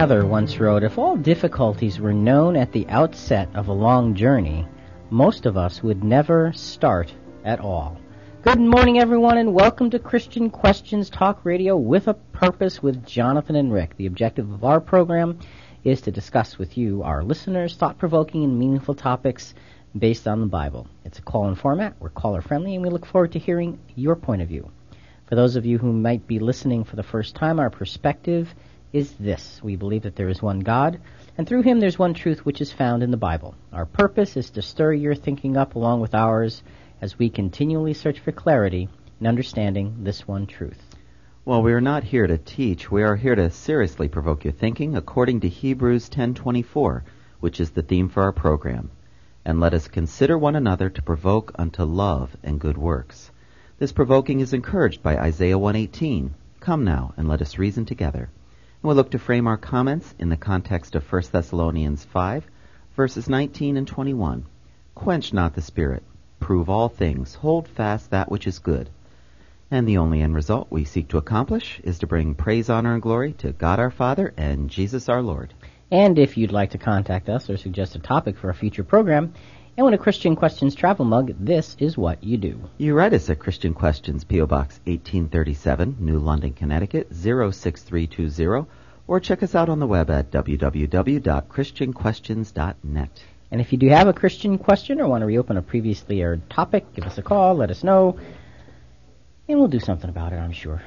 Mather once wrote, "If all difficulties were known at the outset of a long journey, most of us would never start at all." Good morning, everyone, and welcome to Christian Questions Talk Radio with a Purpose with Jonathan and Rick. The objective of our program is to discuss with you, our listeners, thought-provoking and meaningful topics based on the Bible. It's a call-in format. We're caller-friendly, and we look forward to hearing your point of view. For those of you who might be listening for the first time, our perspective is this. We believe that there is one God, and through him there's one truth which is found in the Bible. Our purpose is to stir your thinking up along with ours as we continually search for clarity in understanding this one truth. Well, we are not here to teach. We are here to seriously provoke your thinking according to Hebrews 10:24, which is the theme for our program. And let us consider one another to provoke unto love and good works. This provoking is encouraged by Isaiah 1:18. Come now, and let us reason together. And we'll look to frame our comments in the context of 1 Thessalonians 5, verses 19 and 21. Quench not the spirit. Prove all things. Hold fast that which is good. And the only end result we seek to accomplish is to bring praise, honor, and glory to God our Father and Jesus our Lord. And if you'd like to contact us or suggest a topic for a future program, and win a Christian Questions travel mug, this is what you do. You write us at Christian Questions, P.O. Box 1837, New London, Connecticut, 06320, or check us out on the web at www.christianquestions.net. And if you do have a Christian question or want to reopen a previously aired topic, give us a call, let us know, and we'll do something about it, I'm sure.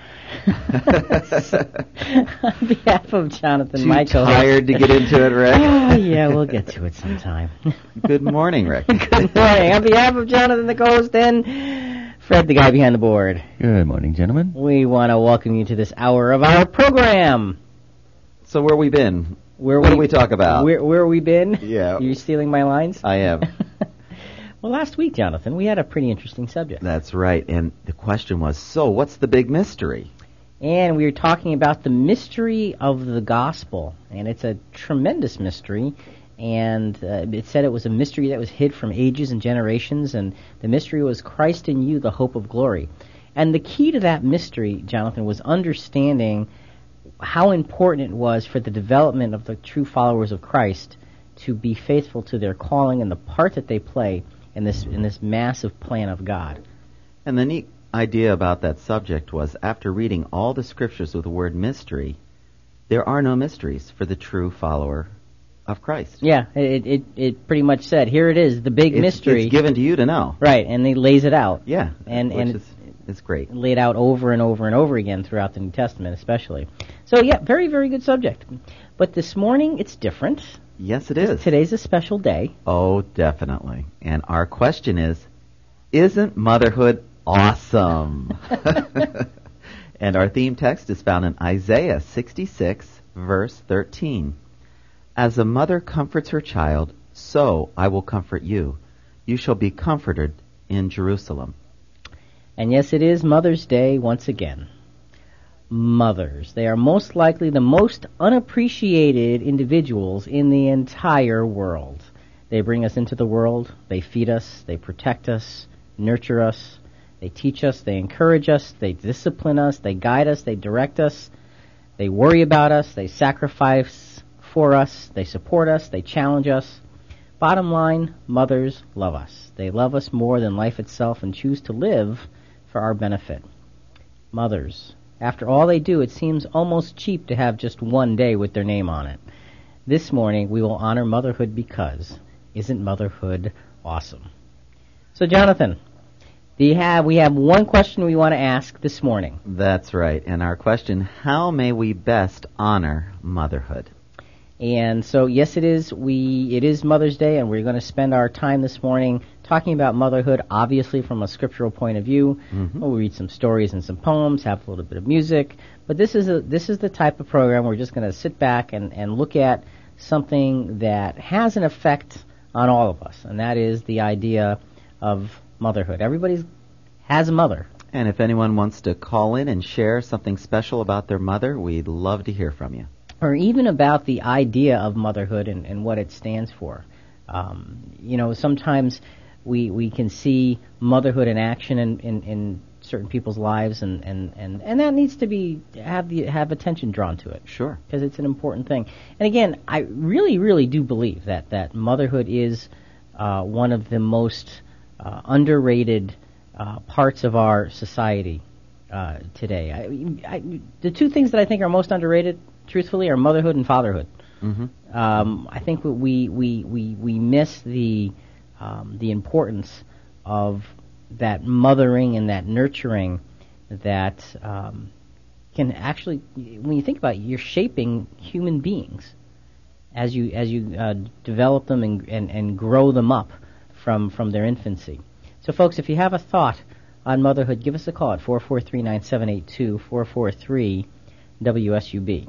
On behalf of Jonathan Michael. Tired to get into it, Rick? Oh, yeah, we'll get to it sometime. Good morning, Rick. Good morning. On behalf of Jonathan, the co-host, and Fred, the guy behind the board. Good morning, gentlemen. We want to welcome you to this hour of our program. So where we been? What do we talk about? Where we been? Yeah. Are you stealing my lines? I am. Well, last week, Jonathan, we had a pretty interesting subject. That's right. And the question was, so what's the big mystery? And we were talking about the mystery of the gospel. And it's a tremendous mystery. And it said it was a mystery that was hid from ages and generations. And the mystery was Christ in you, the hope of glory. And the key to that mystery, Jonathan, was understanding how important it was for the development of the true followers of Christ to be faithful to their calling and the part that they play in this massive plan of God. And the neat idea about that subject was, after reading all the scriptures with the word mystery, there are no mysteries for the true follower of Christ. Yeah, it pretty much said, here it is, the big mystery. It's given to you to know. Right, and he lays it out. Yeah, and it's great. Laid out over and over and over again throughout the New Testament especially. So yeah, very, very good subject. But this morning it's different. Yes, it is. Today's a special day. Oh, definitely. And our question is, isn't motherhood awesome? And our theme text is found in Isaiah 66, verse 13. As a mother comforts her child, so I will comfort you. You shall be comforted in Jerusalem. And yes, it is Mother's Day once again. Mothers. They are most likely the most unappreciated individuals in the entire world. They bring us into the world. They feed us. They protect us, nurture us. They teach us. They encourage us. They discipline us. They guide us. They direct us. They worry about us. They sacrifice for us. They support us. They challenge us. Bottom line, mothers love us. They love us more than life itself and choose to live for our benefit. Mothers. After all they do, it seems almost cheap to have just one day with their name on it. This morning, we will honor motherhood because isn't motherhood awesome? So, Jonathan, we have one question we want to ask this morning. That's right. And our question, how may we best honor motherhood? And so, yes, it is Mother's Day, and we're going to spend our time this morning talking about motherhood, obviously from a scriptural point of view. Mm-hmm. We'll read some stories and some poems, have a little bit of music. But this is the type of program we're just going to sit back and look at something that has an effect on all of us, and that is the idea of motherhood. Everybody has a mother. And if anyone wants to call in and share something special about their mother, we'd love to hear from you. Or even about the idea of motherhood and what it stands for. Sometimes we can see motherhood in action in certain people's lives, and that needs to be have attention drawn to it. Sure. Because it's an important thing. And again, I really, really do believe that motherhood is one of the most underrated parts of our society today. The two things that I think are most underrated, truthfully, are motherhood and fatherhood. Mm-hmm. I think we miss the importance of that mothering and that nurturing that can actually, when you think about it, you're shaping human beings as you develop them and grow them up from their infancy. So, folks, if you have a thought on motherhood, give us a call at 443-9782, 443-WSUB.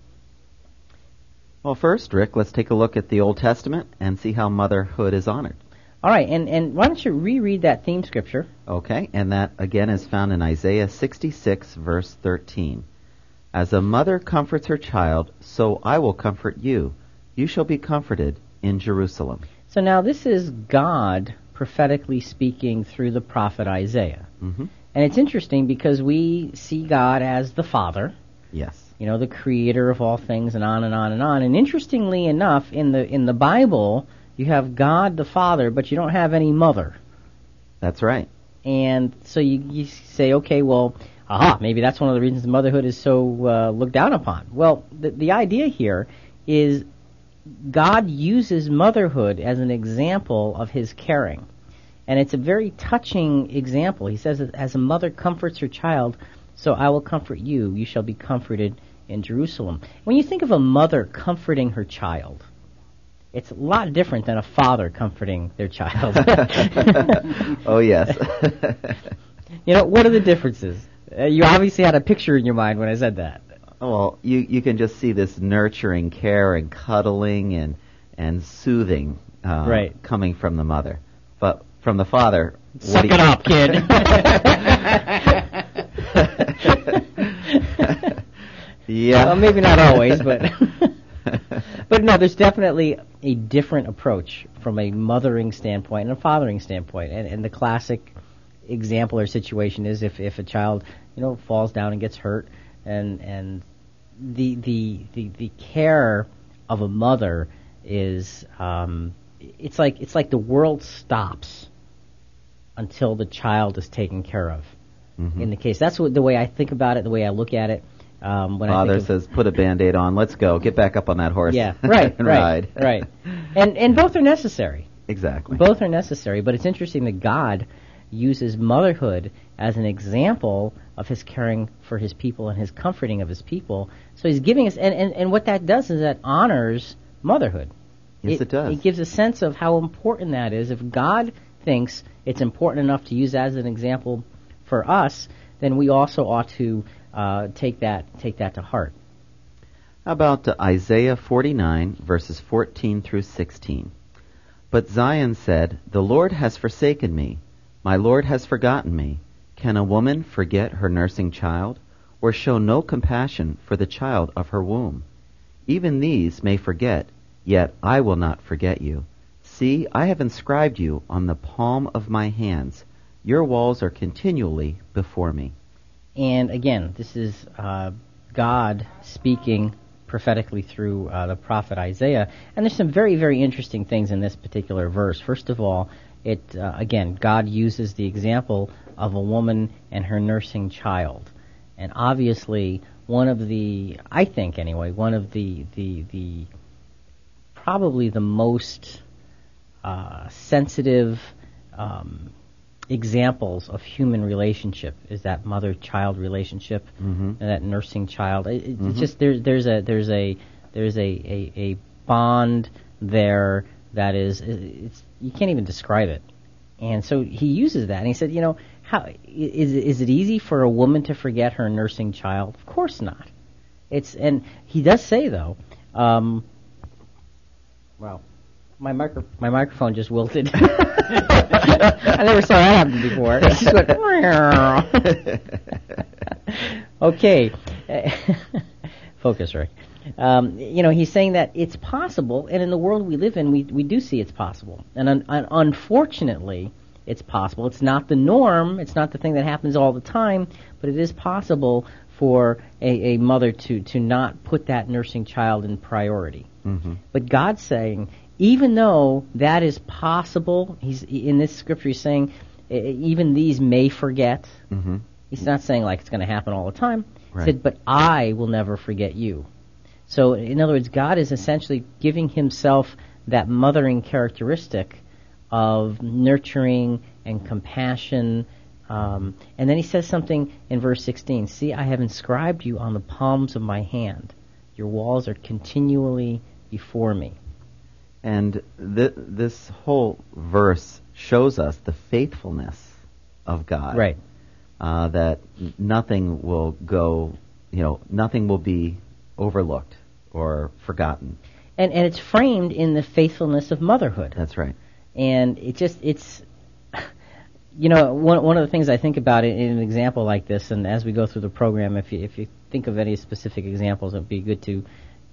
Well, first, Rick, let's take a look at the Old Testament and see how motherhood is honored. All right, and why don't you reread that theme scripture? Okay, and that again is found in Isaiah 66, verse 13. As a mother comforts her child, so I will comfort you. You shall be comforted in Jerusalem. So now this is God prophetically speaking through the prophet Isaiah. Mm-hmm. And it's interesting because we see God as the Father, Yes. you know, the creator of all things, and on and on and on. And interestingly enough, in the Bible, you have God the Father, but you don't have any mother. That's right. And so you say, okay, well, maybe that's one of the reasons motherhood is so looked down upon. Well, the idea here is God uses motherhood as an example of his caring. And it's a very touching example. He says, as a mother comforts her child, so I will comfort you. You shall be comforted in Jerusalem. When you think of a mother comforting her child, it's a lot different than a father comforting their child. Oh, yes. You know, what are the differences? You obviously had a picture in your mind when I said that. Well, you can just see this nurturing care and cuddling and soothing Right. coming from the mother. But from the father... Suck it up, kid. Yeah. Well, maybe not always, but... But no, there's definitely a different approach from a mothering standpoint and a fathering standpoint. And the classic example or situation is if a child, you know, falls down and gets hurt, and the care of a mother is it's like the world stops until the child is taken care of. Mm-hmm. In the case, that's the way I think about it, the way I look at it. When Father says, "Put a Band-Aid on. Let's go. Get back up on that horse." Yeah, right, and right, ride. right. And both are necessary. Exactly. Both are necessary. But it's interesting that God uses motherhood as an example of his caring for his people and his comforting of his people. So he's giving us, and what that does is that honors motherhood. Yes, it does. It gives a sense of how important that is. If God thinks it's important enough to use as an example for us, then we also ought to take that to heart. How about Isaiah 49, verses 14 through 16? But Zion said, "The Lord has forsaken me. My Lord has forgotten me. Can a woman forget her nursing child, or show no compassion for the child of her womb? Even these may forget, yet I will not forget you. See, I have inscribed you on the palm of my hands. Your walls are continually before me." And again, this is God speaking prophetically through the prophet Isaiah. And there's some very, very interesting things in this particular verse. First of all, again, God uses the example of a woman and her nursing child. And obviously, I think anyway, one of the probably the most sensitive examples of human relationship is that mother-child relationship, mm-hmm. and that nursing child. Mm-hmm. It's just there's a bond there that is you can't even describe it. And so he uses that, and he said, you know, how is it easy for a woman to forget her nursing child? Of course not. And he does say though, well, my microphone just wilted. I never saw that happen before. It just went. Okay, focus, Rick. You know, he's saying that it's possible, and in the world we live in, we do see it's possible. And unfortunately, it's possible. It's not the norm. It's not the thing that happens all the time, but it is possible for a mother to not put that nursing child in priority. Mm-hmm. But God's saying, even though that is possible, in this scripture he's saying, even these may forget. Mm-hmm. He's not saying like it's going to happen all the time. Right. He said, but I will never forget you. So, in other words, God is essentially giving himself that mothering characteristic of nurturing and compassion. And then he says something in verse 16. See, I have inscribed you on the palms of my hand. Your walls are continually before me. And this whole verse shows us the faithfulness of God. Right. That nothing will go, nothing will be overlooked or forgotten. And it's framed in the faithfulness of motherhood. That's right. And it's one of the things I think about in an example like this, and as we go through the program, if you think of any specific examples, it would be good to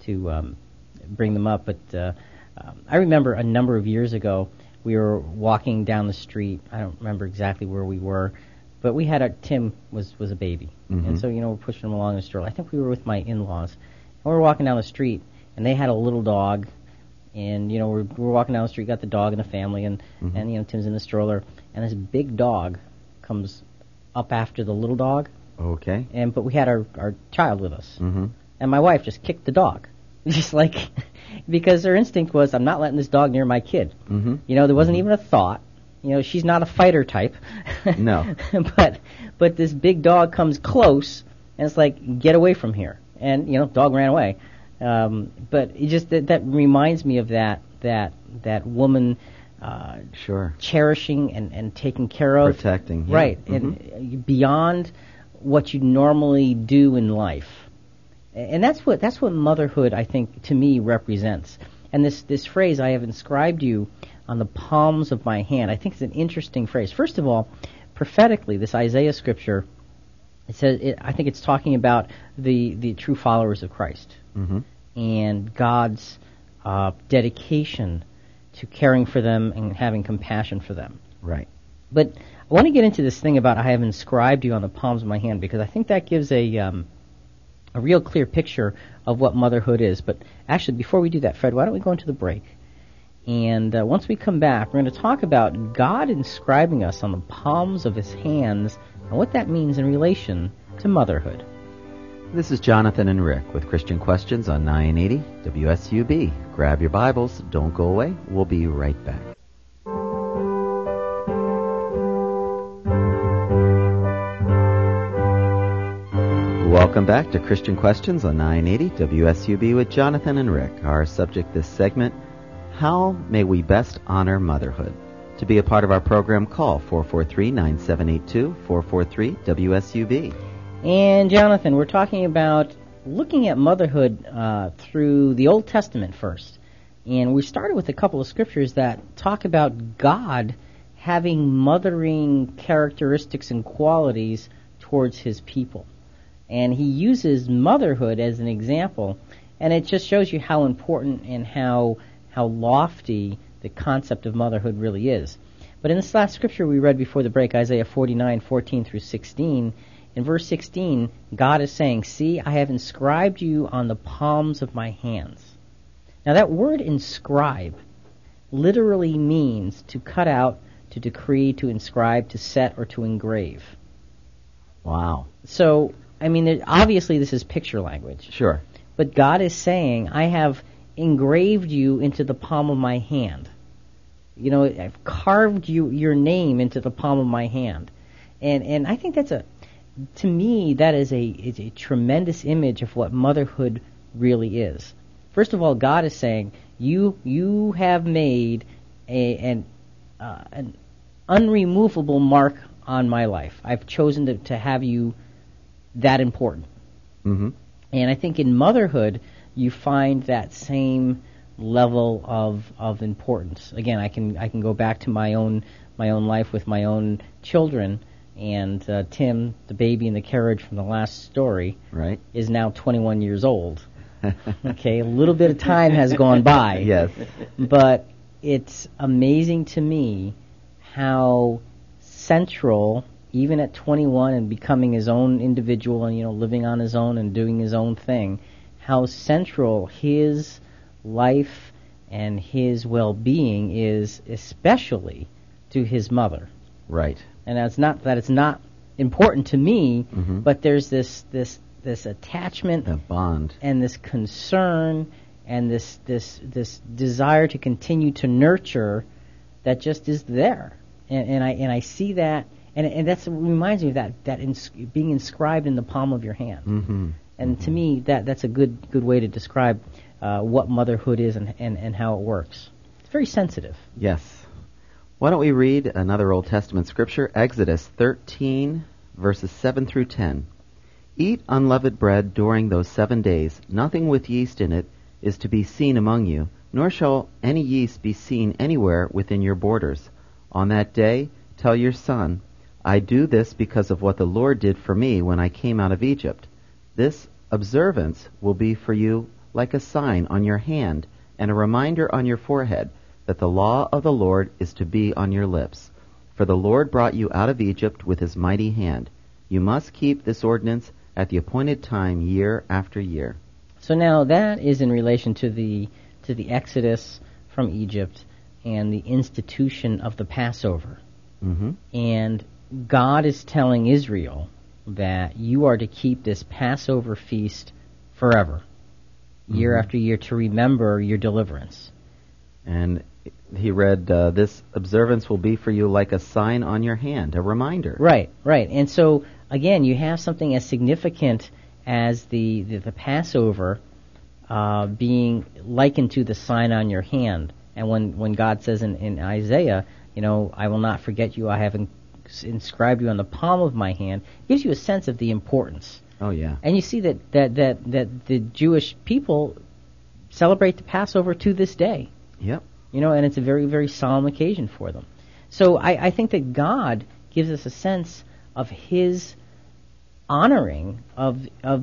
bring them up. But I remember a number of years ago, we were walking down the street. I don't remember exactly where we were, but we had Tim was a baby, Mm-hmm. and so we're pushing him along the stroller. I think we were with my in-laws, and we were walking down the street, and they had a little dog, and we're walking down the street, got the dog and the family, and Mm-hmm. and Tim's in the stroller, and this big dog comes up after the little dog, Okay. but we had our child with us, Mm-hmm. and my wife just kicked the dog, just like because her instinct was, I'm not letting this dog near my kid. Mm-hmm. There wasn't even a thought. She's not a fighter type. No. But this big dog comes close, and it's like, get away from here. And, dog ran away. But it just, that reminds me of that woman Sure. cherishing and taking care of. Protecting. Yeah. Right. Mm-hmm. And beyond what you normally do in life. And that's what motherhood, I think, to me represents. And this phrase, I have inscribed you on the palms of my hand, I think it's an interesting phrase. First of all, prophetically, this Isaiah scripture, it says, I think it's talking about the true followers of Christ, Mm-hmm. and God's dedication to caring for them and having compassion for them. Right. But I want to get into this thing about I have inscribed you on the palms of my hand, because I think that gives a real clear picture of what motherhood is. But actually, before we do that, Fred, why don't we go into the break? And once we come back, we're going to talk about God inscribing us on the palms of his hands and what that means in relation to motherhood. This is Jonathan and Rick with Christian Questions on 980 WSUB. Grab your Bibles. Don't go away. We'll be right back. Welcome back to Christian Questions on 980 WSUB with Jonathan and Rick. Our subject this segment, how may we best honor motherhood? To be a part of our program, call 443-9782, 443-WSUB. And Jonathan, we're talking about looking at motherhood through the Old Testament first. And we started with a couple of scriptures that talk about God having mothering characteristics and qualities towards his people. And he uses motherhood as an example, and it just shows you how important and how lofty the concept of motherhood really is. But in this last scripture we read before the break, Isaiah 49:14 through 16, in verse 16, God is saying, see, I have inscribed you on the palms of my hands. Now that word inscribe literally means to cut out, to decree, to inscribe, to set, or to engrave. Wow. So, obviously this is picture language. Sure. But God is saying, I have engraved you into the palm of my hand. I've carved your name into the palm of my hand. And I think to me, that is a tremendous image of what motherhood really is. First of all, God is saying, you have made an unremovable mark on my life. I've chosen to have you that important. Mm-hmm. And I think in motherhood, you find that same level of importance. Again, I can go back to my own life with my own children, and Tim, the baby in the carriage from the last story, right, is now 21 years old. Okay, a little bit of time has gone by. Yes. But it's amazing to me how central, even at 21 and becoming his own individual and, living on his own and doing his own thing, how central his life and his well-being is, especially to his mother. Right. And it's not that it's not important to me, Mm-hmm. but there's this attachment, A bond. and this concern, and this desire to continue to nurture that just is there, and I see that, and that's what reminds me of that being inscribed in the palm of your hand. Mm-hmm. And to me, that's a good way to describe what motherhood is and how it works. It's very sensitive. Yes. Why don't we read another Old Testament scripture, Exodus 13, verses 7 through 10. Eat unleavened bread during those 7 days. Nothing with yeast in it is to be seen among you, nor shall any yeast be seen anywhere within your borders. On that day, tell your son, I do this because of what the Lord did for me when I came out of Egypt. This observance will be for you like a sign on your hand and a reminder on your forehead that the law of the Lord is to be on your lips. For the Lord brought you out of Egypt with his mighty hand. You must keep this ordinance at the appointed time year after year. So now that is in relation to the Exodus from Egypt and the institution of the Passover. Mm-hmm. And God is telling Israel that you are to keep this Passover feast forever, year after year, to remember your deliverance. And he read, this observance will be for you like a sign on your hand, a reminder. Right. And so, again, you have something as significant as the Passover being likened to the sign on your hand. And when God says in Isaiah, I will not forget you, I have inscribed you on the palm of my hand, it gives you a sense of the importance. Oh, yeah. And you see that the Jewish people celebrate the Passover to this day. Yep. And it's a very, very solemn occasion for them. So I think that God gives us a sense of his honoring of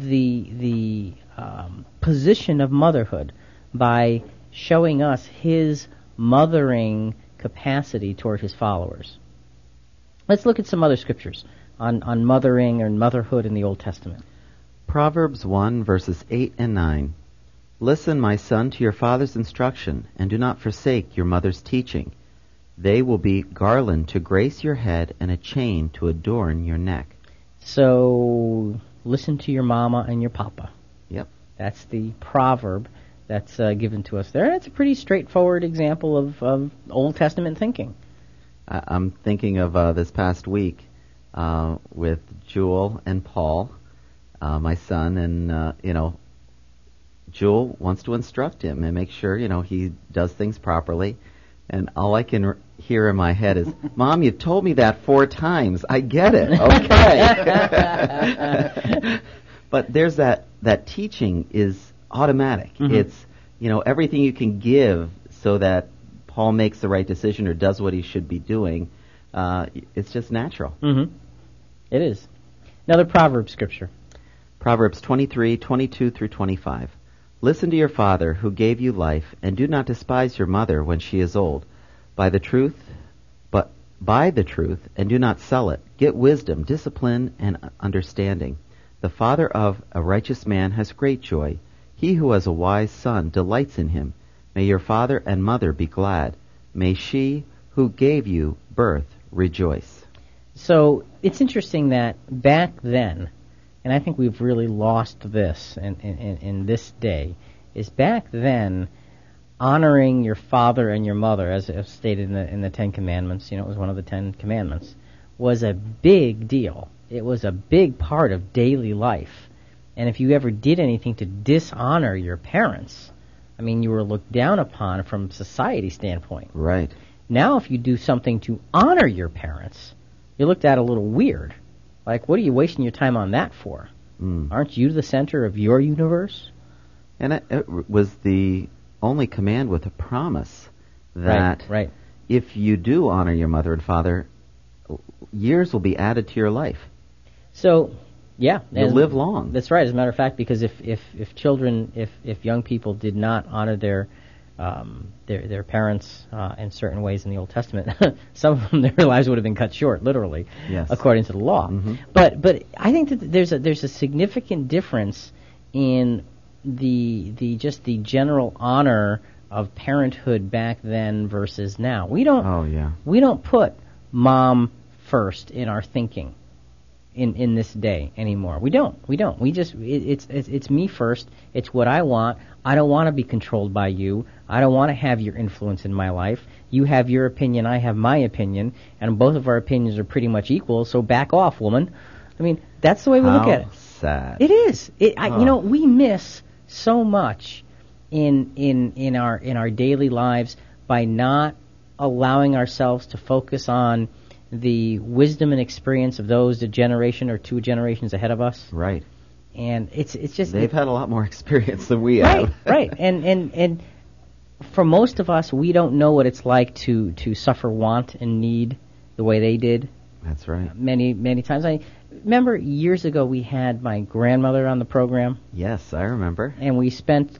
the position of motherhood by showing us his mothering capacity toward his followers. Let's look at some other scriptures on mothering or motherhood in the Old Testament. Proverbs 1, verses 8 and 9. Listen, my son, to your father's instruction, and do not forsake your mother's teaching. They will be garland to grace your head and a chain to adorn your neck. So, listen to your mama and your papa. Yep. That's the proverb that's given to us there. And it's a pretty straightforward example of Old Testament thinking. I'm thinking of this past week with Jewel and Paul, my son, and, Jewel wants to instruct him and make sure, he does things properly. And all I can hear in my head is, Mom, you've told me that 4 times. I get it. Okay. But there's that teaching is automatic. Mm-hmm. It's, everything you can give so that Paul makes the right decision or does what he should be doing. It's just natural. Mm-hmm. It is. Another proverb scripture. Proverbs 23:22 through 25. Listen to your father who gave you life, and do not despise your mother when she is old. Buy the truth, and do not sell it. Get wisdom, discipline, and understanding. The father of a righteous man has great joy. He who has a wise son delights in him. May your father and mother be glad. May she who gave you birth rejoice. So it's interesting that back then, and I think we've really lost this in this day, is back then honoring your father and your mother, as stated in the Ten Commandments, it was one of the 10 Commandments, was a big deal. It was a big part of daily life. And if you ever did anything to dishonor your parents, you were looked down upon from society standpoint. Right. Now if you do something to honor your parents, you're looked at a little weird. Like, what are you wasting your time on that for? Aren't you the center of your universe? And it was the only command with a promise that right. If you do honor your mother and father, years will be added to your life. So, yeah. You'll live long. That's right. As a matter of fact, because if young people did not honor their their parents in certain ways in the Old Testament. Some of them, their lives would have been cut short, literally, Yes. according to the law. Mhm. But I think that there's a significant difference in the just the general honor of parenthood back then versus now. We don't put mom first in our thinking in this day anymore. We don't. We just it's me first. It's what I want. I don't want to be controlled by you. I don't want to have your influence in my life. You have your opinion, I have my opinion, and both of our opinions are pretty much equal, so back off, woman. I mean, that's the way we look at it. Sad. It is. We miss so much in our daily lives by not allowing ourselves to focus on the wisdom and experience of those a generation or two generations ahead of us. Right. And it's just They've had a lot more experience than we have. Right. And for most of us, we don't know what it's like to suffer want and need the way they did. That's right. Many times. I remember years ago we had my grandmother on the program. Yes, I remember. And we spent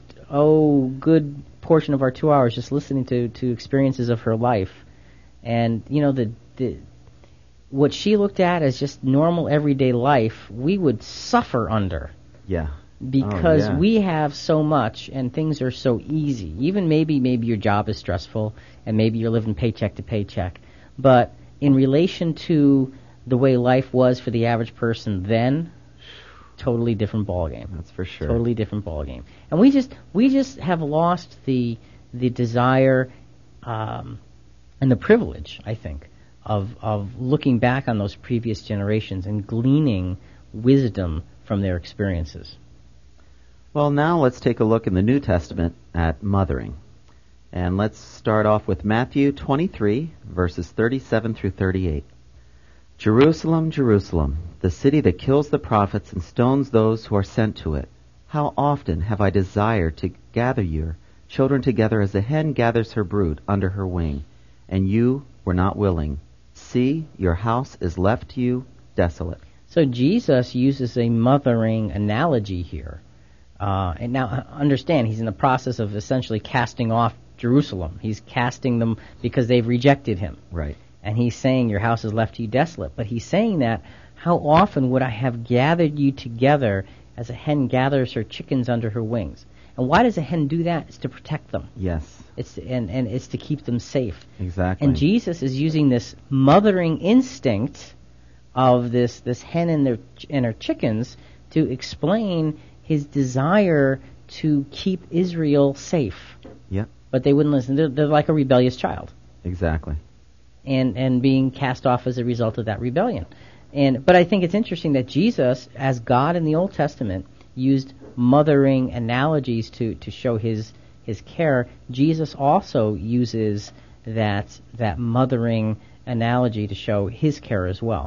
good portion of our 2 hours just listening to experiences of her life. And the what she looked at as just normal everyday life, we would suffer under. Yeah. Because we have so much and things are so easy. Even maybe your job is stressful and maybe you're living paycheck to paycheck. But in relation to the way life was for the average person then, totally different ballgame. That's for sure. Totally different ballgame. And we just have lost the desire and the privilege, I think, of looking back on those previous generations and gleaning wisdom from their experiences. Well, now let's take a look in the New Testament at mothering. And let's start off with Matthew 23, verses 37 through 38. Jerusalem, Jerusalem, the city that kills the prophets and stones those who are sent to it. How often have I desired to gather your children together as a hen gathers her brood under her wing, and you were not willing. See, your house is left to you desolate. So Jesus uses a mothering analogy here. And now understand, he's in the process of essentially casting off Jerusalem. He's casting them because they've rejected him. Right. And he's saying, your house is left to you desolate. But he's saying that, how often would I have gathered you together as a hen gathers her chickens under her wings? And why does a hen do that? It's to protect them. Yes. And it's to keep them safe. Exactly. And Jesus is using this mothering instinct of this hen and her chickens to explain his desire to keep Israel safe. Yep. But they wouldn't listen. They're like a rebellious child. Exactly. And being cast off as a result of that rebellion. But I think it's interesting that Jesus, as God in the Old Testament, used mothering analogies to show his care. Jesus also uses that mothering analogy to show his care as well.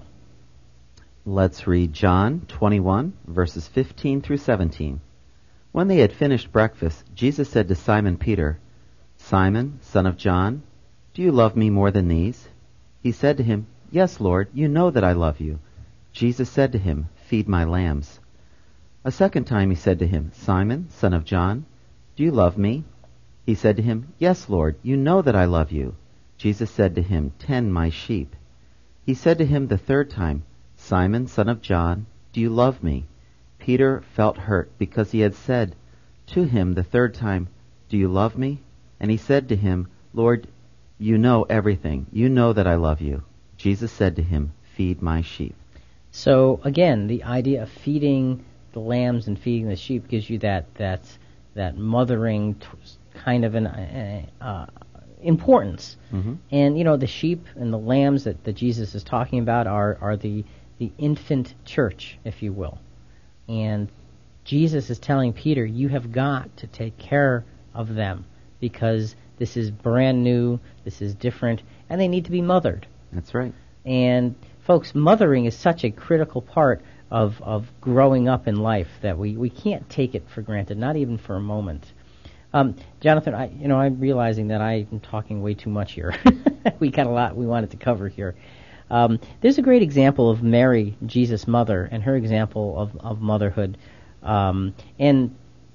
Let's read John 21, verses 15 through 17. When they had finished breakfast, Jesus said to Simon Peter, Simon, son of John, do you love me more than these? He said to him, Yes, Lord, you know that I love you. Jesus said to him, Feed my lambs. A second time he said to him, Simon, son of John, do you love me? He said to him, Yes, Lord, you know that I love you. Jesus said to him, Tend my sheep. He said to him the third time, Simon, son of John, do you love me? Peter felt hurt because he had said to him the third time, Do you love me? And he said to him, Lord, you know everything. You know that I love you. Jesus said to him, Feed my sheep. So again, the idea of feeding the lambs and feeding the sheep gives you that mothering kind of an importance. Mm-hmm. And the sheep and the lambs that Jesus is talking about are the infant church, if you will. And Jesus is telling Peter, you have got to take care of them because this is brand new, this is different, and they need to be mothered. That's right. And folks, mothering is such a critical part of growing up in life that we can't take it for granted, not even for a moment. Jonathan, I'm realizing that I'm talking way too much here. We got a lot we wanted to cover here. There's a great example of Mary, Jesus' mother, and her example of motherhood. And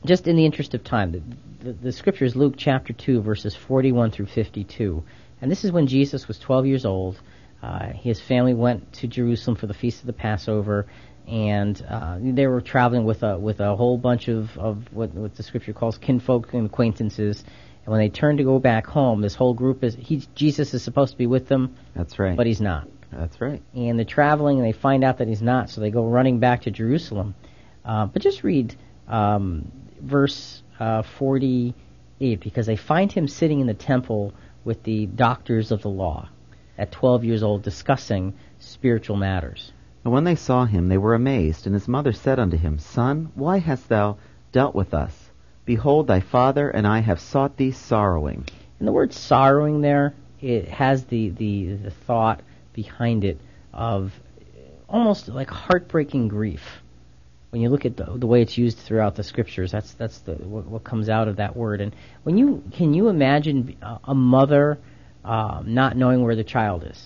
just in the interest of time, the scripture is Luke chapter 2, verses 41 through 52. And this is when Jesus was 12 years old. His family went to Jerusalem for the Feast of the Passover, and they were traveling with a whole bunch of what the scripture calls kinfolk and acquaintances. And when they turned to go back home, this whole group Jesus is supposed to be with them. That's right. But he's not. That's right. And they're traveling, and they find out that he's not, so they go running back to Jerusalem. But just read verse 48, because they find him sitting in the temple with the doctors of the law at 12 years old, discussing spiritual matters. And when they saw him, they were amazed. And his mother said unto him, Son, why hast thou dealt with us? Behold, thy father and I have sought thee sorrowing. And the word sorrowing there, it has the thought behind it of almost like heartbreaking grief. When you look at the way it's used throughout the scriptures, that's what comes out of that word. And can you imagine a mother not knowing where the child is?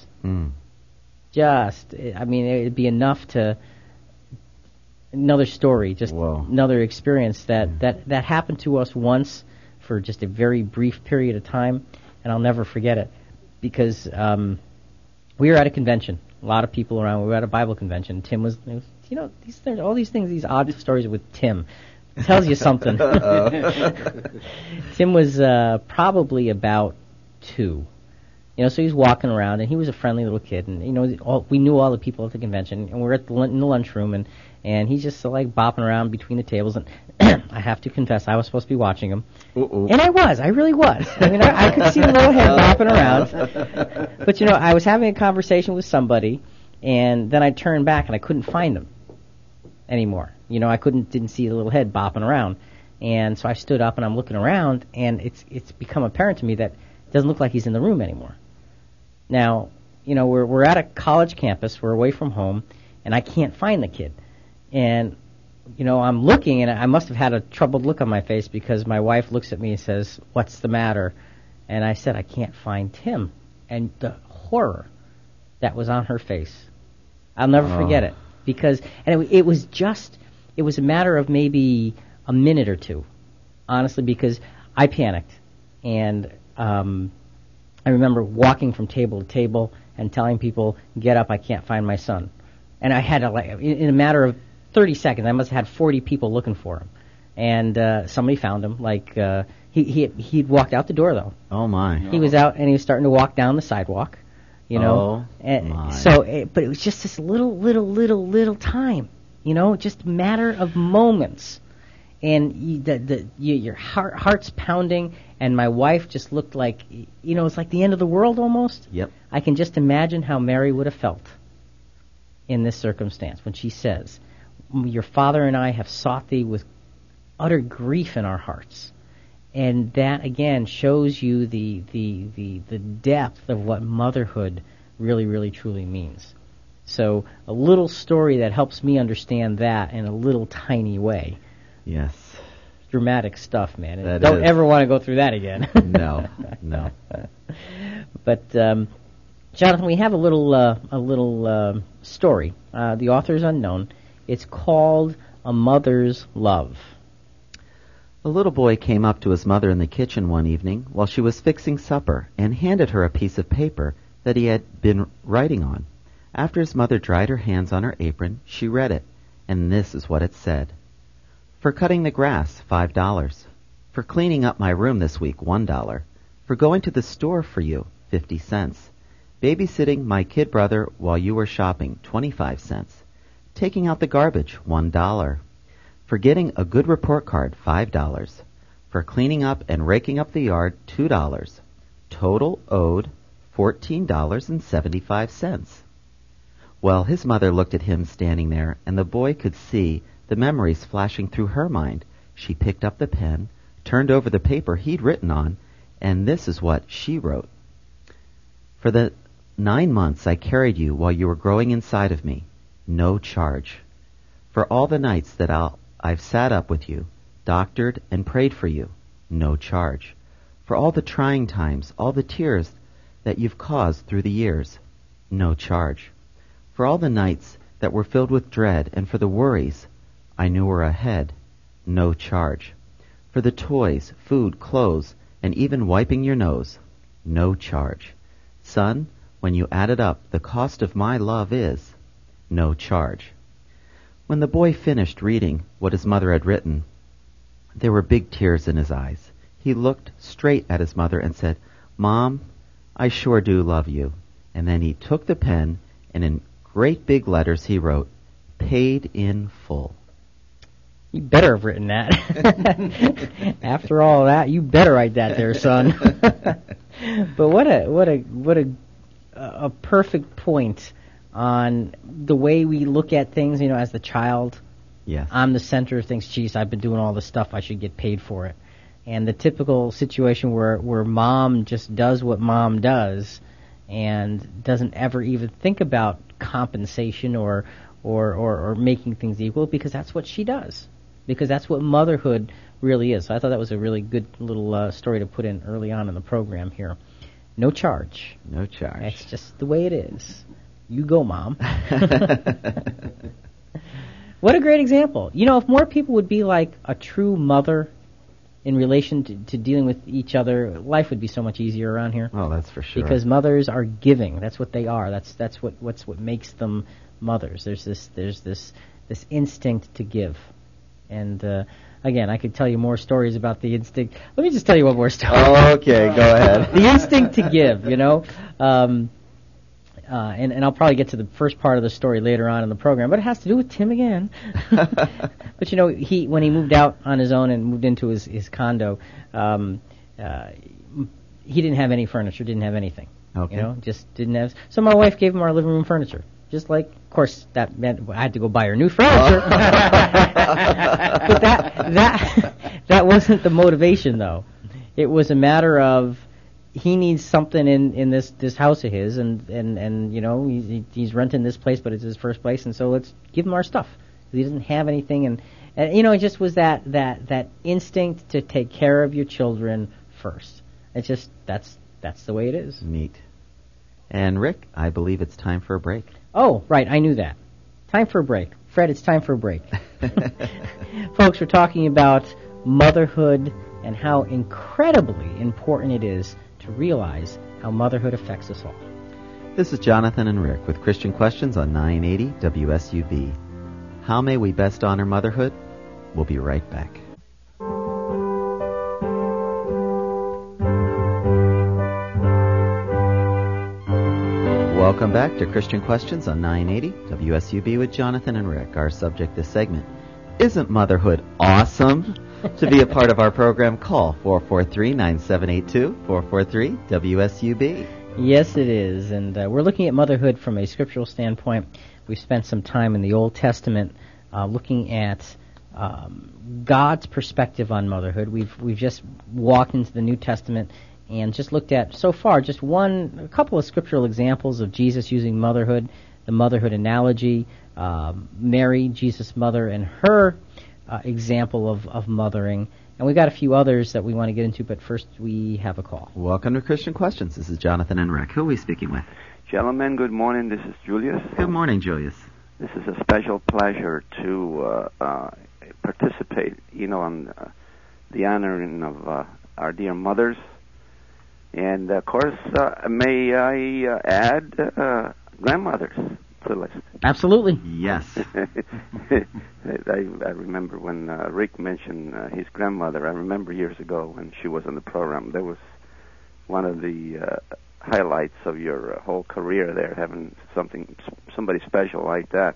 It'd be enough to another story, just another experience that happened to us once for just a very brief period of time, and I'll never forget it, because we were at a convention, a lot of people around. We were at a Bible convention. Tim was all these things, these odd stories with Tim. It tells you something. Tim was probably about 2. So he's walking around, and he was a friendly little kid, and we knew all the people at the convention, and we're in the lunchroom, and he's just like bopping around between the tables, and I have to confess, I was supposed to be watching him, and I really was. I could see the little head bopping around, but I was having a conversation with somebody, and then I turned back and I couldn't find him anymore. I didn't see the little head bopping around, and so I stood up and I'm looking around, and it's become apparent to me that it doesn't look like he's in the room anymore. Now, we're at a college campus, we're away from home, and I can't find the kid. And, I'm looking, and I must have had a troubled look on my face, because my wife looks at me and says, "What's the matter?" And I said, "I can't find Tim." And the horror that was on her face, I'll never forget it. Because, it was a matter of maybe a minute or two, honestly, because I panicked. And I remember walking from table to table and telling people, "Get up, I can't find my son." And I had in a matter of 30 seconds, I must have had 40 people looking for him. And somebody found him. He'd walked out the door, though. Oh, my. He was out, and he was starting to walk down the sidewalk, Oh, my. But it was just this little time, just a matter of moments. And your heart's pounding, and my wife just looked like, it's like the end of the world almost. Yep. I can just imagine how Mary would have felt in this circumstance when she says, "Your father and I have sought thee with utter grief in our hearts." And that again shows you the depth of what motherhood really, really, truly means. So a little story that helps me understand that in a little tiny way. Yes. Dramatic stuff, man. That Don't is. ever want to go through that again. No. But Jonathan, we have a little story. The author is unknown. It's called A Mother's Love. A little boy came up to his mother in the kitchen one evening while she was fixing supper and handed her a piece of paper that he had been writing on. After his mother dried her hands on her apron, she read it, and this is what it said. For cutting the grass, $5. For cleaning up my room this week, $1. For going to the store for you, 50 cents. Babysitting my kid brother while you were shopping, 25 cents. Taking out the garbage, $1. For getting a good report card, $5. For cleaning up and raking up the yard, $2. Total owed, $14.75. Well, his mother looked at him standing there, and the boy could see the memories flashing through her mind. She picked up the pen, turned over the paper he'd written on, and this is what she wrote. For the 9 months I carried you while you were growing inside of me, no charge. For all the nights that I've sat up with you, doctored and prayed for you, no charge. For all the trying times, all the tears that you've caused through the years, no charge. For all the nights that were filled with dread and for the worries I knew were ahead, no charge. For the toys, food, clothes, and even wiping your nose, no charge. Son, when you add it up, the cost of my love is no charge. When the boy finished reading what his mother had written, there were big tears in his eyes. He looked straight at his mother and said, Mom, I sure do love you. And then he took the pen and in great big letters he wrote, Paid in full. You better have written that. After all that, you better write that there, son. But what a perfect point on the way we look at things, as the child. Yes. I'm the center of things. Geez, I've been doing all this stuff. I should get paid for it. And the typical situation where mom just does what mom does and doesn't ever even think about compensation or making things equal, because that's what she does. Because that's what motherhood really is. So I thought that was a really good little story to put in early on in the program here. No charge. No charge. That's just the way it is. You go, Mom. What a great example. If more people would be like a true mother in relation to dealing with each other, life would be so much easier around here. Oh, that's for sure. Because mothers are giving. That's what they are. That's what makes them mothers. There's this instinct to give. And again, I could tell you more stories about the instinct. Let me just tell you one more story. Oh, okay, go ahead. The instinct to give, and I'll probably get to the first part of the story later on in the program, but it has to do with Tim again. But when he moved out on his own and moved into his condo, he didn't have any furniture, didn't have anything. Okay. Just didn't have. So my wife gave him our living room furniture. Just like, of course, that meant I had to go buy her new furniture. But that wasn't the motivation, though. It was a matter of he needs something in this house of his, and he's renting this place, but it's his first place, and so let's give him our stuff. He doesn't have anything, and it just was that instinct to take care of your children first. It's just that's the way it is. Neat. And Rick, I believe it's time for a break. Oh, right, I knew that. Time for a break. Fred, it's time for a break. Folks, we're talking about motherhood and how incredibly important it is to realize how motherhood affects us all. This is Jonathan and Rick with Christian Questions on 980 WSUB. How may we best honor motherhood? We'll be right back. Welcome back to Christian Questions on 980 WSUB with Jonathan and Rick. Our subject this segment, Isn't Motherhood Awesome? To be a part of our program, call 443-9782, 443-WSUB. Yes, it is. And we're looking at motherhood from a scriptural standpoint. We've spent some time in the Old Testament looking at God's perspective on motherhood. We've just walked into the New Testament and just looked at, so far, just a couple of scriptural examples of Jesus using motherhood, the motherhood analogy, Mary, Jesus' mother, and her example of mothering. And we've got a few others that we want to get into, but first we have a call. Welcome to Christian Questions. This is Jonathan and Rick. Who are we speaking with? Gentlemen, good morning. This is Julius. Good morning, Julius. This is a special pleasure to participate, on the honoring of our dear mothers. And, of course, may I add grandmothers to the list? Absolutely. Yes. I remember when Rick mentioned his grandmother. I remember years ago when she was on the program. That was one of the highlights of your whole career there, having somebody special like that.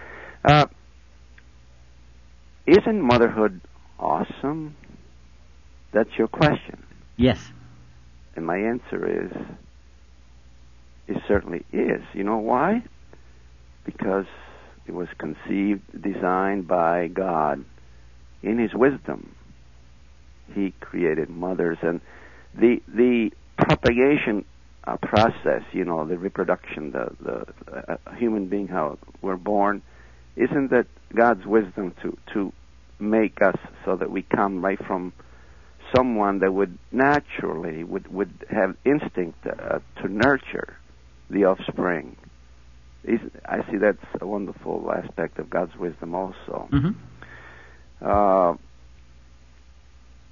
Isn't motherhood awesome? That's your question. Yes. And my answer is, it certainly is. You know why? Because it was conceived, designed by God in His wisdom. He created mothers, and the propagation process, the reproduction, the human being, how we're born, isn't that God's wisdom to make us so that we come right from someone that would naturally would have instinct to nurture the offspring. I see that's a wonderful aspect of God's wisdom also. Mm-hmm.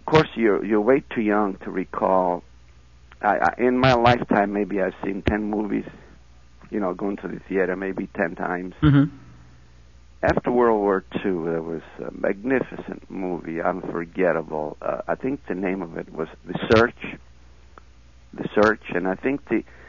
course, you're way too young to recall. In my lifetime, maybe I've seen 10 movies, going to the theater maybe 10 times. Mm-hmm. After World War II, there was a magnificent movie, unforgettable. I think the name of it was The Search. The Search, and I think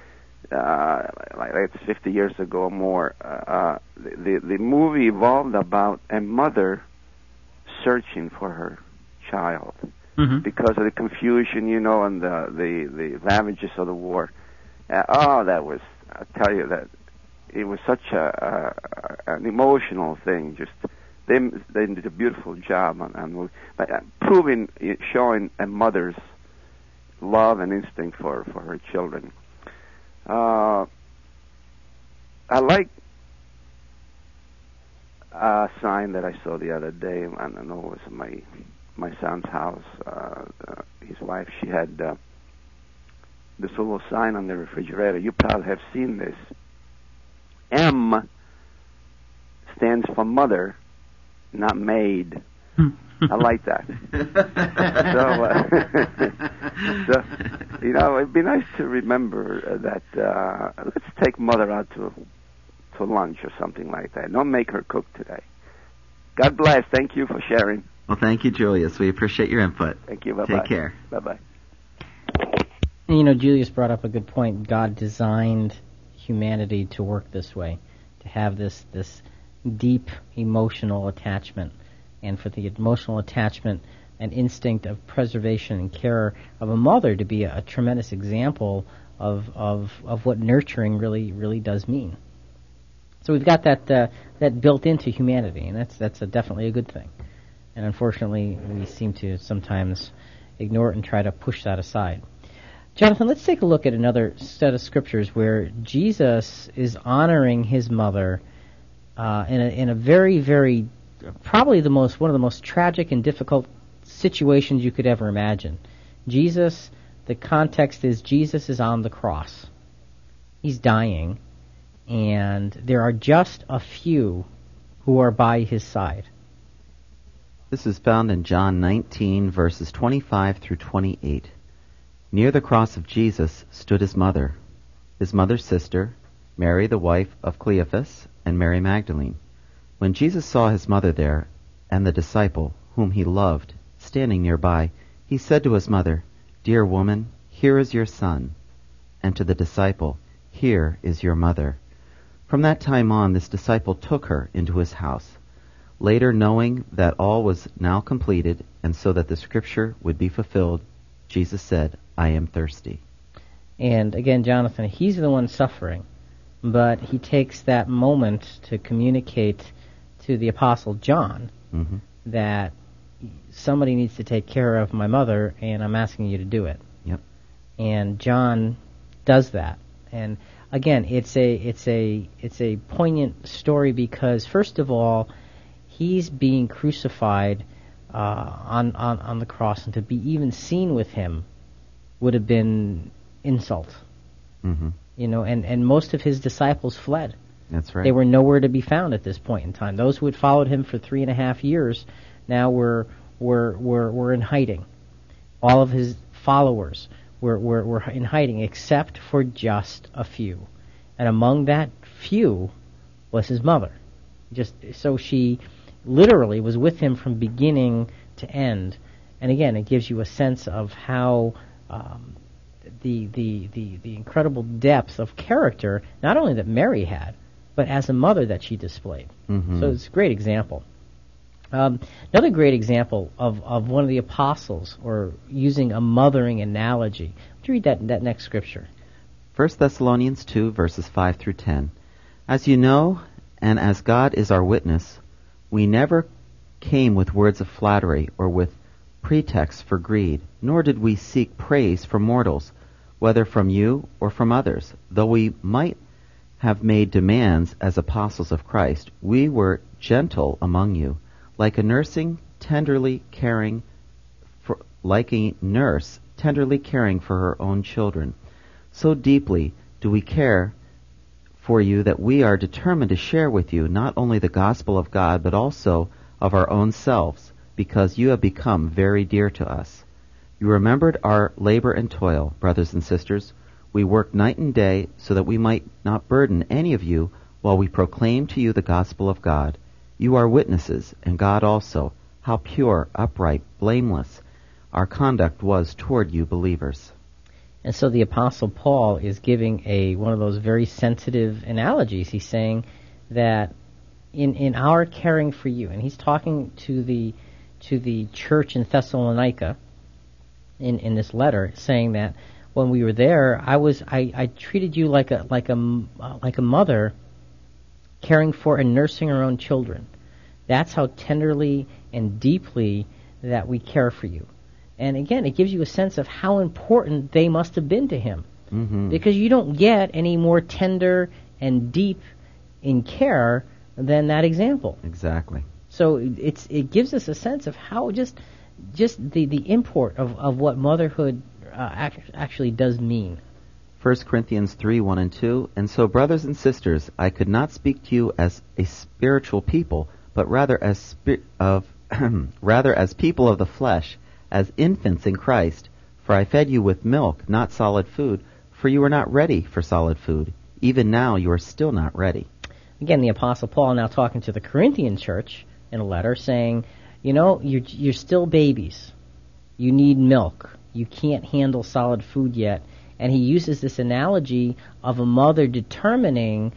it's 50 years ago or more. The movie evolved about a mother searching for her child because of the confusion, and the ravages of the war. That was, I tell you, that it was such an emotional thing. Just they did a beautiful job on showing a mother's love and instinct for her children. I like a sign that I saw the other day. I don't know, it was my son's house. His wife, she had this little sign on the refrigerator. You probably have seen this. M stands for mother, not maid. I like that. So, it'd be nice to remember that. Let's take mother out to lunch or something like that. Don't make her cook today. God bless. Thank you for sharing. Well, thank you, Julius. We appreciate your input. Thank you. Bye-bye. Take care. Bye-bye. And, Julius brought up a good point. God designed humanity to work this way, to have this deep emotional attachment, and for the emotional attachment and instinct of preservation and care of a mother to be a tremendous example of what nurturing really does mean. So we've got that built into humanity, and that's definitely a good thing. And unfortunately, we seem to sometimes ignore it and try to push that aside. Jonathan, let's take a look at another set of scriptures where Jesus is honoring his mother in a very, very, probably one of the most tragic and difficult situations you could ever imagine. The context is Jesus is on the cross. He's dying, and there are just a few who are by his side. This is found in John 19, verses 25 through 28. Near the cross of Jesus stood his mother's sister, Mary the wife of Cleophas, and Mary Magdalene. When Jesus saw his mother there, and the disciple, whom he loved, standing nearby, he said to his mother, "Dear woman, here is your son," and to the disciple, "Here is your mother." From that time on, this disciple took her into his house. Later, knowing that all was now completed, and so that the scripture would be fulfilled, Jesus said, "I am thirsty." And again, Jonathan, he's the one suffering, but he takes that moment to communicate to the Apostle John that somebody needs to take care of my mother, and I'm asking you to do it. Yep. And John does that. And again, it's a poignant story because, first of all, he's being crucified on the cross, and to be even seen with him would have been insult. And most of his disciples fled. That's right. They were nowhere to be found at this point in time. Those who had followed him for 3.5 years now were in hiding. All of his followers were in hiding, except for just a few. And among that few was his mother. So she literally was with him from beginning to end. And again, it gives you a sense of how the incredible depth of character, not only that Mary had, but as a mother that she displayed. So it's a great example. Another great example of one of the apostles, or using a mothering analogy. Would you read that next scripture? 1 Thessalonians 2, verses 5 through 10. As you know, and as God is our witness, we never came with words of flattery or with pretexts for greed, nor did we seek praise from mortals, whether from you or from others. Though we might have made demands as apostles of Christ, we were gentle among you, like a nurse tenderly caring for her own children. So deeply do we care for you that we are determined to share with you not only the gospel of God, but also of our own selves, because you have become very dear to us. You remembered our labor and toil, brothers and sisters. We worked night and day so that we might not burden any of you while we proclaim to you the gospel of God. You are witnesses, and God also, how pure, upright, blameless our conduct was toward you believers. And so the Apostle Paul is giving one of those very sensitive analogies. He's saying that in our caring for you, and he's talking to the church in Thessalonica in this letter, saying that when we were there, I treated you like a mother caring for and nursing her own children. That's how tenderly and deeply that we care for you. And again, it gives you a sense of how important they must have been to him. Mm-hmm. Because you don't get any more tender and deep in care than that example. Exactly. So it gives us a sense of how just the import of what motherhood actually does mean. 1 Corinthians 3, 1 and 2. And so, brothers and sisters, I could not speak to you as a spiritual people, but rather as rather as people of the flesh, as infants in Christ. For I fed you with milk, not solid food, for you were not ready for solid food. Even now you are still not ready. Again, the Apostle Paul now talking to the Corinthian church in a letter saying, you're still babies. You need milk. You can't handle solid food yet. And he uses this analogy of a mother determining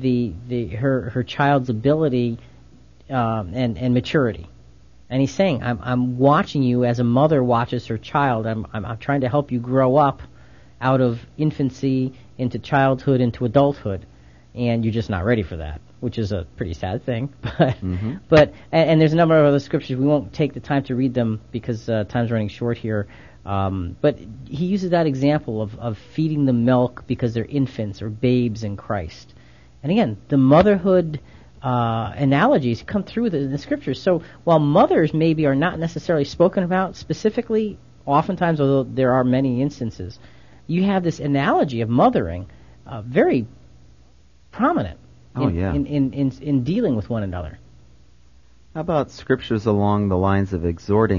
her child's ability and maturity. And he's saying, I'm watching you as a mother watches her child. I'm trying to help you grow up out of infancy into childhood into adulthood, and you're just not ready for that, which is a pretty sad thing. But there's a number of other scriptures. We won't take the time to read them because time's running short here. But he uses that example of feeding the milk because they're infants or babes in Christ. And again, the motherhood analogies come through the scriptures. So while mothers maybe are not necessarily spoken about specifically, oftentimes, although there are many instances, you have this analogy of mothering very prominent in dealing with one another. How about scriptures along the lines of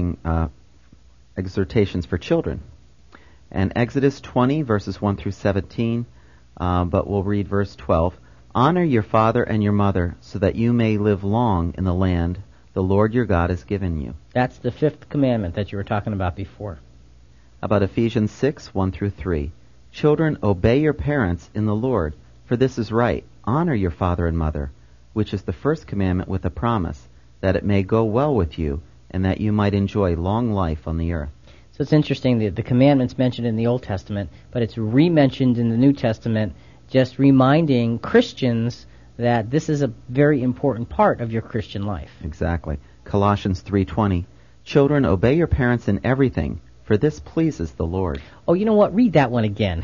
exhortations for children? And Exodus 20, verses 1 through 17, but we'll read verse 12. Honor your father and your mother, so that you may live long in the land the Lord your God has given you. That's the fifth commandment that you were talking about before. How about Ephesians 6, 1 through 3? Children, obey your parents in the Lord, for this is right. Honor your father and mother, which is the first commandment with a promise, that it may go well with you, and that you might enjoy long life on the earth. So it's interesting that the commandment's mentioned in the Old Testament, but it's re-mentioned in the New Testament, just reminding Christians that this is a very important part of your Christian life. Exactly. Colossians 3:20. Children, obey your parents in everything, for this pleases the Lord. Oh, you know what? Read that one again.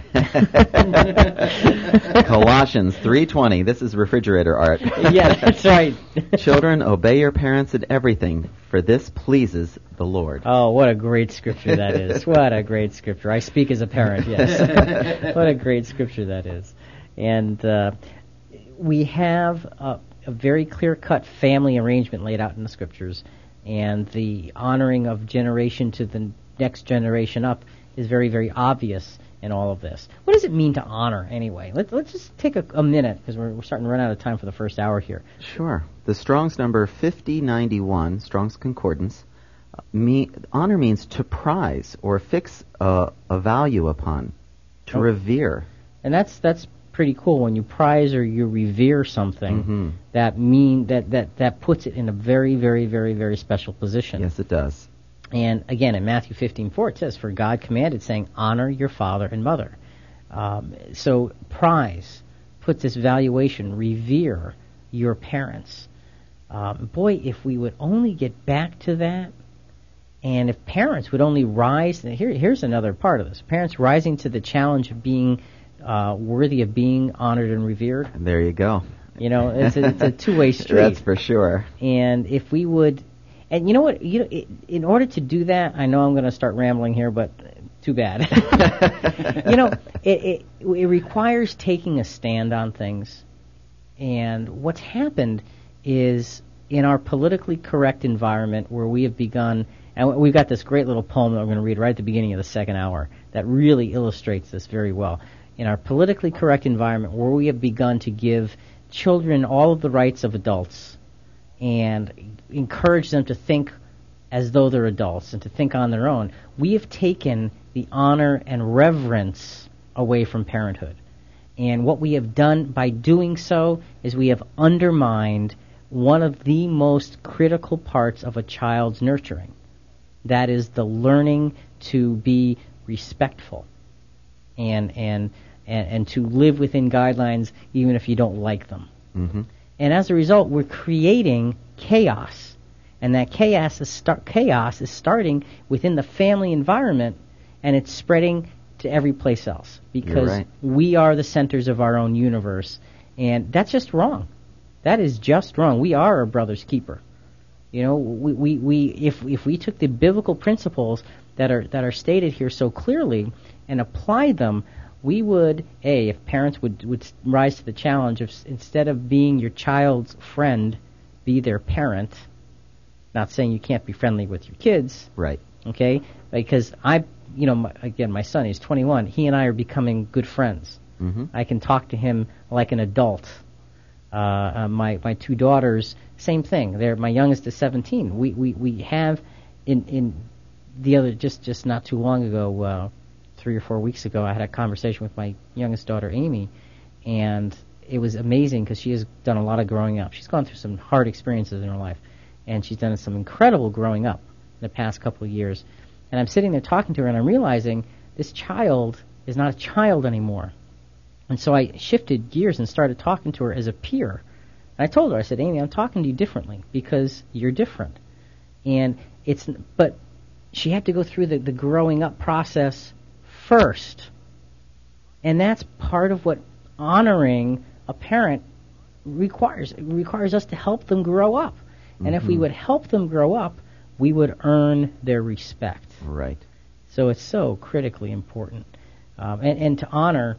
Colossians 3:20. This is refrigerator art. Yeah, that's right. Children, obey your parents in everything, for this pleases the Lord. Oh, what a great scripture that is. What a great scripture. I speak as a parent, yes. What a great scripture that is. And we have a very clear-cut family arrangement laid out in the scriptures, and the honoring of generation to the next generation up is very, very obvious in all of this. What does it mean to honor, anyway? Let's just take a minute, because we're starting to run out of time for the first hour here. Sure. The Strong's number 5091, Strong's Concordance, honor means to prize or fix a value upon, to revere. And that's pretty cool. When you prize or you revere something, that puts it in a very, very, very, very special position. Yes, it does. And again, in Matthew 15:4, it says, "For God commanded, saying, honor your father and mother." So prize, put this valuation, revere your parents. Boy, if we would only get back to that, and if parents would only rise, here's another part of this. Parents rising to the challenge of being worthy of being honored and revered. And there you go. It's a two-way street. That's for sure. And if we would, and you know what, in order to do that, I know I'm going to start rambling here, but too bad. It requires taking a stand on things. And what's happened is, in our politically correct environment where we have begun And we've got this great little poem that we're going to read right at the beginning of the second hour that really illustrates this very well. In our politically correct environment, where we have begun to give children all of the rights of adults and encourage them to think as though they're adults and to think on their own, we have taken the honor and reverence away from parenthood. And what we have done by doing so is we have undermined one of the most critical parts of a child's nurturing. That is the learning to be respectful and to live within guidelines even if you don't like them. Mm-hmm. And as a result, we're creating chaos. And that chaos is starting within the family environment, and it's spreading to every place else because we are the centers of our own universe. And that's just wrong. That is just wrong. We are our brother's keeper. You know, if we took the biblical principles that are stated here so clearly and applied them, we would, if parents would rise to the challenge of, instead of being your child's friend, be their parent. Not saying you can't be friendly with your kids. Right. Okay? Because my son is 21. He and I are becoming good friends. Mm-hmm. I can talk to him like an adult. My two daughters, same thing. My youngest is 17. We have in the other just not too long ago, 3 or 4 weeks ago, I had a conversation with my youngest daughter Amy, and it was amazing because she has done a lot of growing up. She's gone through some hard experiences in her life, and she's done some incredible growing up in the past couple of years. And I'm sitting there talking to her, and I'm realizing this child is not a child anymore. And so I shifted gears and started talking to her as a peer. And I told her, I said, Amy, I'm talking to you differently because you're different. But she had to go through the growing up process first. And that's part of what honoring a parent requires. It requires us to help them grow up. Mm-hmm. And if we would help them grow up, we would earn their respect. Right. So it's so critically important. And to honor,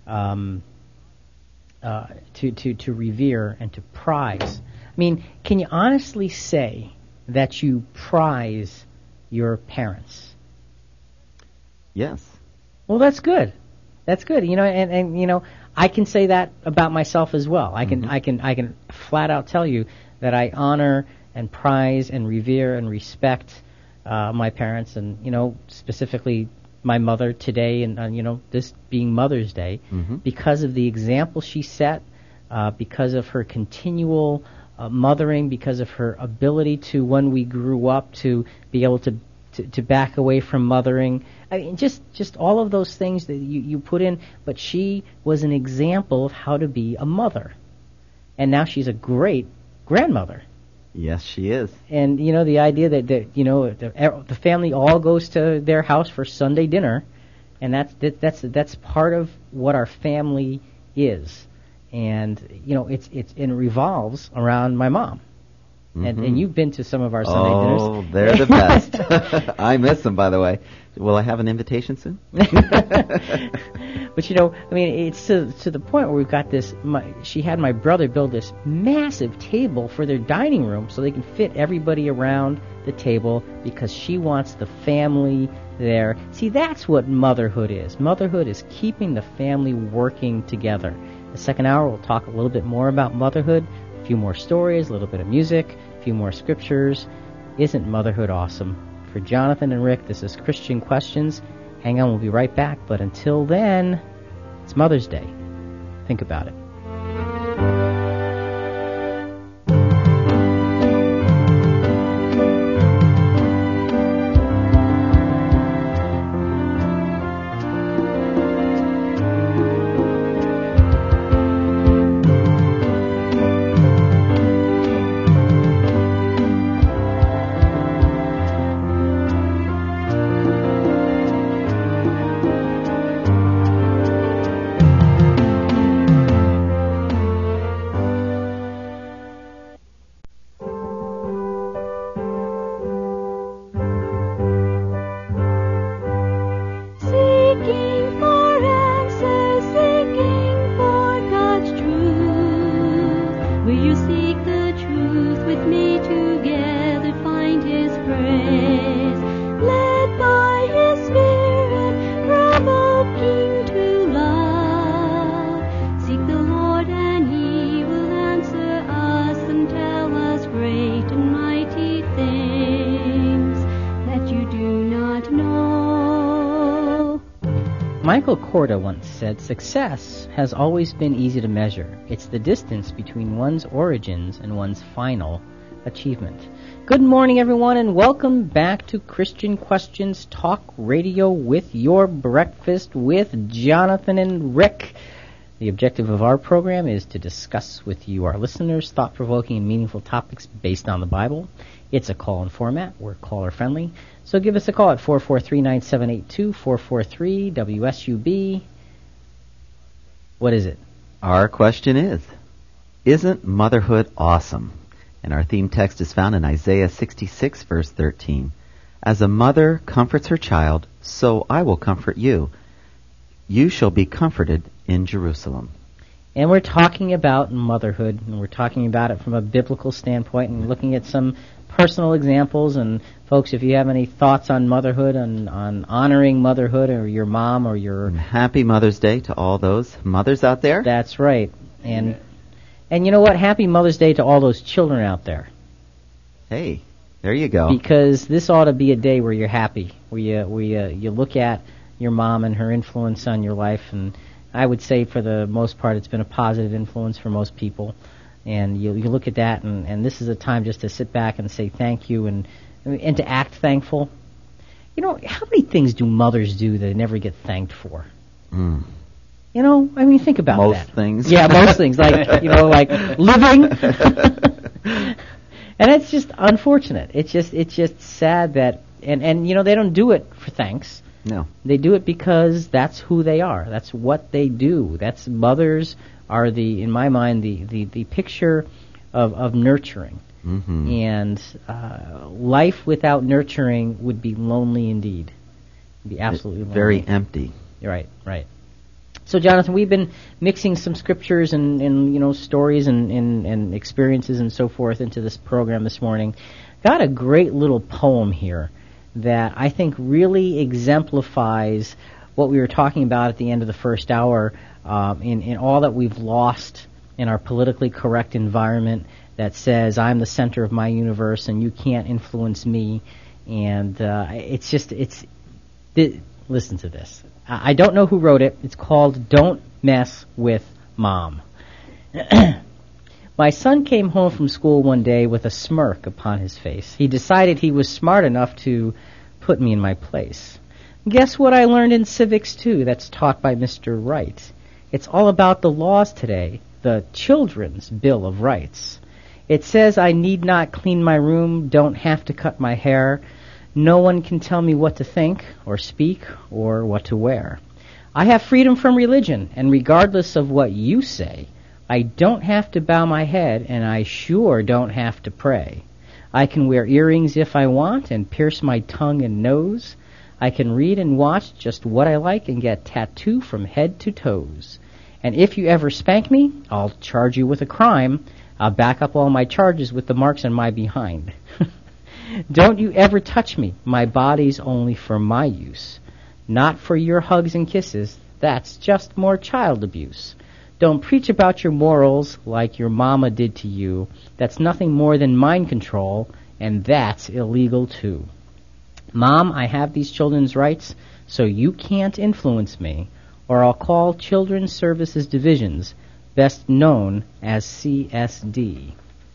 to revere, and to prize. I mean, can you honestly say that you prize your parents? Yes. Well, that's good. That's good. And I can say that about myself as well. I can flat out tell you that I honor and prize and revere and respect my parents, and specifically my mother today, and this being Mother's Day, mm-hmm. because of the example she set, because of her continual mothering, because of her ability to, when we grew up, to be able to back away from mothering. I mean, just all of those things that you put in. But she was an example of how to be a mother, and now she's a great grandmother. Yes, she is. And the idea that the family all goes to their house for Sunday dinner, and that's part of what our family is. And it revolves around my mom. Mm-hmm. And you've been to some of our Sunday dinners. Oh, they're the best. I miss them, by the way. Will I have an invitation soon? But it's to the point where we've got this. She had my brother build this massive table for their dining room so they can fit everybody around the table because she wants the family there. See, that's what motherhood is. Motherhood is keeping the family working together. The second hour, we'll talk a little bit more about motherhood, a few more stories, a little bit of music, a few more scriptures. Isn't motherhood awesome? For Jonathan and Rick, this is Christian Questions. Hang on, we'll be right back. But until then, it's Mother's Day. Think about it. Will you seek the truth with me together, find his praise? Michael Korda once said, "Success has always been easy to measure. It's the distance between one's origins and one's final achievement." Good morning, everyone, and welcome back to Christian Questions Talk Radio with your breakfast with Jonathan and Rick. The objective of our program is to discuss with you, our listeners, thought-provoking and meaningful topics based on the Bible. It's a call-in format. We're caller-friendly. So give us a call at 443-9782, 443-WSUB. What is it? Our question is, isn't motherhood awesome? And our theme text is found in Isaiah 66, verse 13. As a mother comforts her child, so I will comfort you. You shall be comforted in Jerusalem. And we're talking about motherhood, and we're talking about it from a biblical standpoint and looking at some personal examples. And folks, if you have any thoughts on motherhood, on honoring motherhood or your mom or your... And happy Mother's Day to all those mothers out there. That's right. And you know what? Happy Mother's Day to all those children out there. Hey, there you go. Because this ought to be a day where you're happy, where you look at your mom and her influence on your life. And I would say for the most part it's been a positive influence for most people. And you look at that, and this is a time just to sit back and say thank you and to act thankful. You know, how many things do mothers do that they never get thanked for? Mm. You know, I mean, think about most that. Most things. Yeah, most things. Like, like living. And it's just unfortunate. It's just sad that, and they don't do it for thanks. No. They do it because that's who they are. That's what they do. Mothers are in my mind, the picture of nurturing. Mm-hmm. And life without nurturing would be lonely indeed. It'd be absolutely lonely. Very empty. Right. So, Jonathan, we've been mixing some scriptures and stories and experiences and so forth into this program this morning. Got a great little poem here that I think really exemplifies what we were talking about at the end of the first hour, in all that we've lost in our politically correct environment that says I'm the center of my universe and you can't influence me. And listen to this. I don't know who wrote it. It's called "Don't Mess with Mom." My son came home from school one day with a smirk upon his face. He decided he was smart enough to put me in my place. Guess what I learned in civics, too, that's taught by Mr. Wright? It's all about the laws today, the Children's Bill of Rights. It says I need not clean my room, don't have to cut my hair. No one can tell me what to think or speak or what to wear. I have freedom from religion, and regardless of what you say, I don't have to bow my head, and I sure don't have to pray. I can wear earrings if I want and pierce my tongue and nose. I can read and watch just what I like and get tattooed from head to toes. And if you ever spank me, I'll charge you with a crime. I'll back up all my charges with the marks on my behind. Don't you ever touch me. My body's only for my use. Not for your hugs and kisses. That's just more child abuse. Don't preach about your morals like your mama did to you. That's nothing more than mind control, and that's illegal too. Mom, I have these children's rights, so you can't influence me, or I'll call Children's Services Divisions, best known as CSD.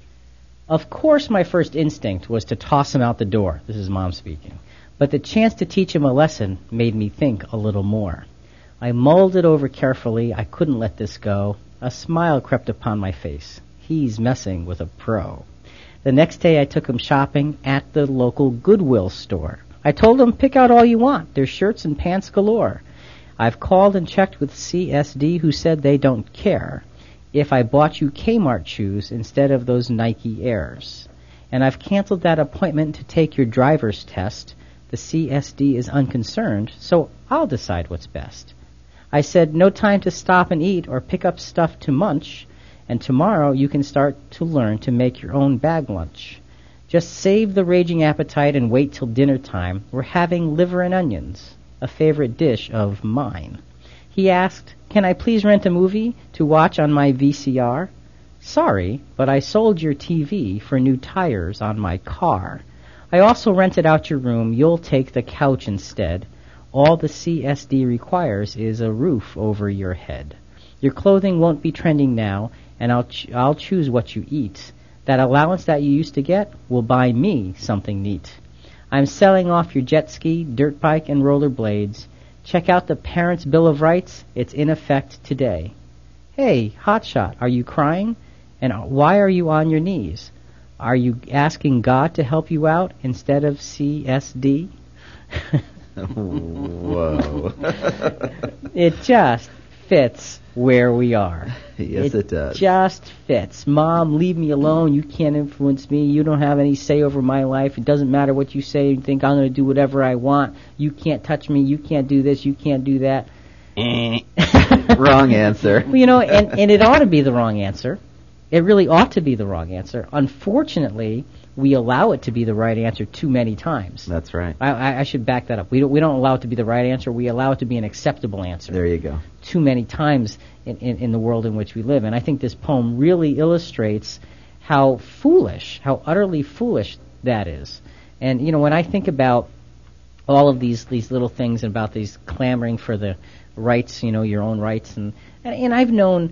Of course my first instinct was to toss him out the door. This is Mom speaking. But the chance to teach him a lesson made me think a little more. I mulled it over carefully. I couldn't let this go. A smile crept upon my face. He's messing with a pro. The next day I took him shopping at the local Goodwill store. I told him, pick out all you want. There's shirts and pants galore. I've called and checked with CSD, who said they don't care if I bought you Kmart shoes instead of those Nike Airs. And I've canceled that appointment to take your driver's test. The CSD is unconcerned, so I'll decide what's best. I said, no time to stop and eat or pick up stuff to munch, and tomorrow you can start to learn to make your own bag lunch. Just save the raging appetite and wait till dinner time. We're having liver and onions, a favorite dish of mine. He asked, can I please rent a movie to watch on my VCR? Sorry, but I sold your TV for new tires on my car. I also rented out your room. You'll take the couch instead. All the CSD requires is a roof over your head. Your clothing won't be trending now, and I'll choose what you eat. That allowance that you used to get will buy me something neat. I'm selling off your jet ski, dirt bike, and roller blades. Check out the Parents' Bill of Rights. It's in effect today. Hey, hotshot, are you crying? And why are you on your knees? Are you asking God to help you out instead of CSD? Whoa. It just fits where we are. Yes, it does. It just fits. Mom, leave me alone. You can't influence me. You don't have any say over my life. It doesn't matter what you say. You think I'm going to do whatever I want. You can't touch me. You can't do this. You can't do that. Wrong answer. Well, and it ought to be the wrong answer. It really ought to be the wrong answer. Unfortunately, we allow it to be the right answer too many times. That's right. I should back that up. We don't allow it to be the right answer. We allow it to be an acceptable answer. There you go. Too many times in the world in which we live. And I think this poem really illustrates how utterly foolish that is. And, when I think about all of these little things about these clamoring for the rights, your own rights, and I've known,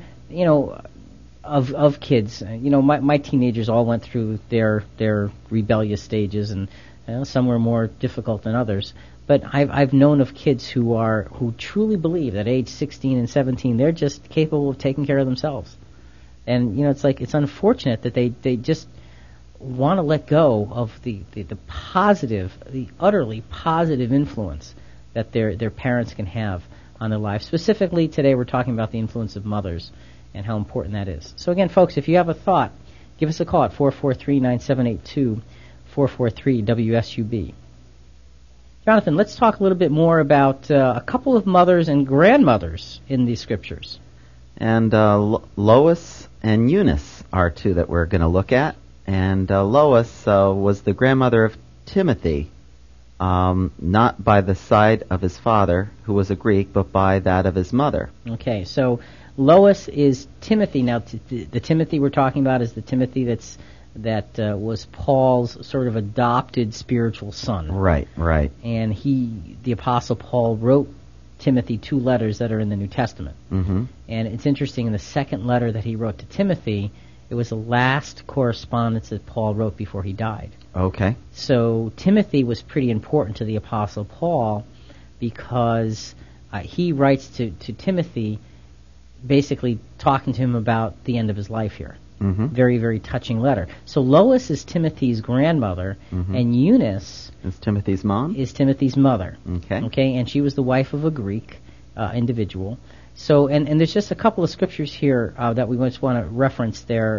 of kids, my teenagers all went through their rebellious stages, and some were more difficult than others. But I've known of kids who truly believe that age 16 and 17 they're just capable of taking care of themselves, and it's unfortunate that they just want to let go of the utterly positive influence that their parents can have on their lives. Specifically today, we're talking about the influence of mothers and how important that is. So again, folks, if you have a thought, give us a call at 443-9782, 443-WSUB. Jonathan, let's talk a little bit more about a couple of mothers and grandmothers in the scriptures. And Lois and Eunice are two that we're going to look at. And Lois was the grandmother of Timothy, not by the side of his father, who was a Greek, but by that of his mother. Okay, so Lois is Timothy. Now, the Timothy we're talking about is the Timothy that was Paul's sort of adopted spiritual son. Right. And the Apostle Paul, wrote Timothy 2 letters that are in the New Testament. Mm-hmm. And it's interesting, in the second letter that he wrote to Timothy, it was the last correspondence that Paul wrote before he died. Okay. So Timothy was pretty important to the Apostle Paul because he writes to Timothy basically talking to him about the end of his life here. Mm-hmm. Very, very touching letter. So Lois is Timothy's grandmother, mm-hmm. and Eunice is Timothy's mom? Is Timothy's mother. Okay, and she was the wife of a Greek individual. So, and there's just a couple of scriptures here that we just want to reference their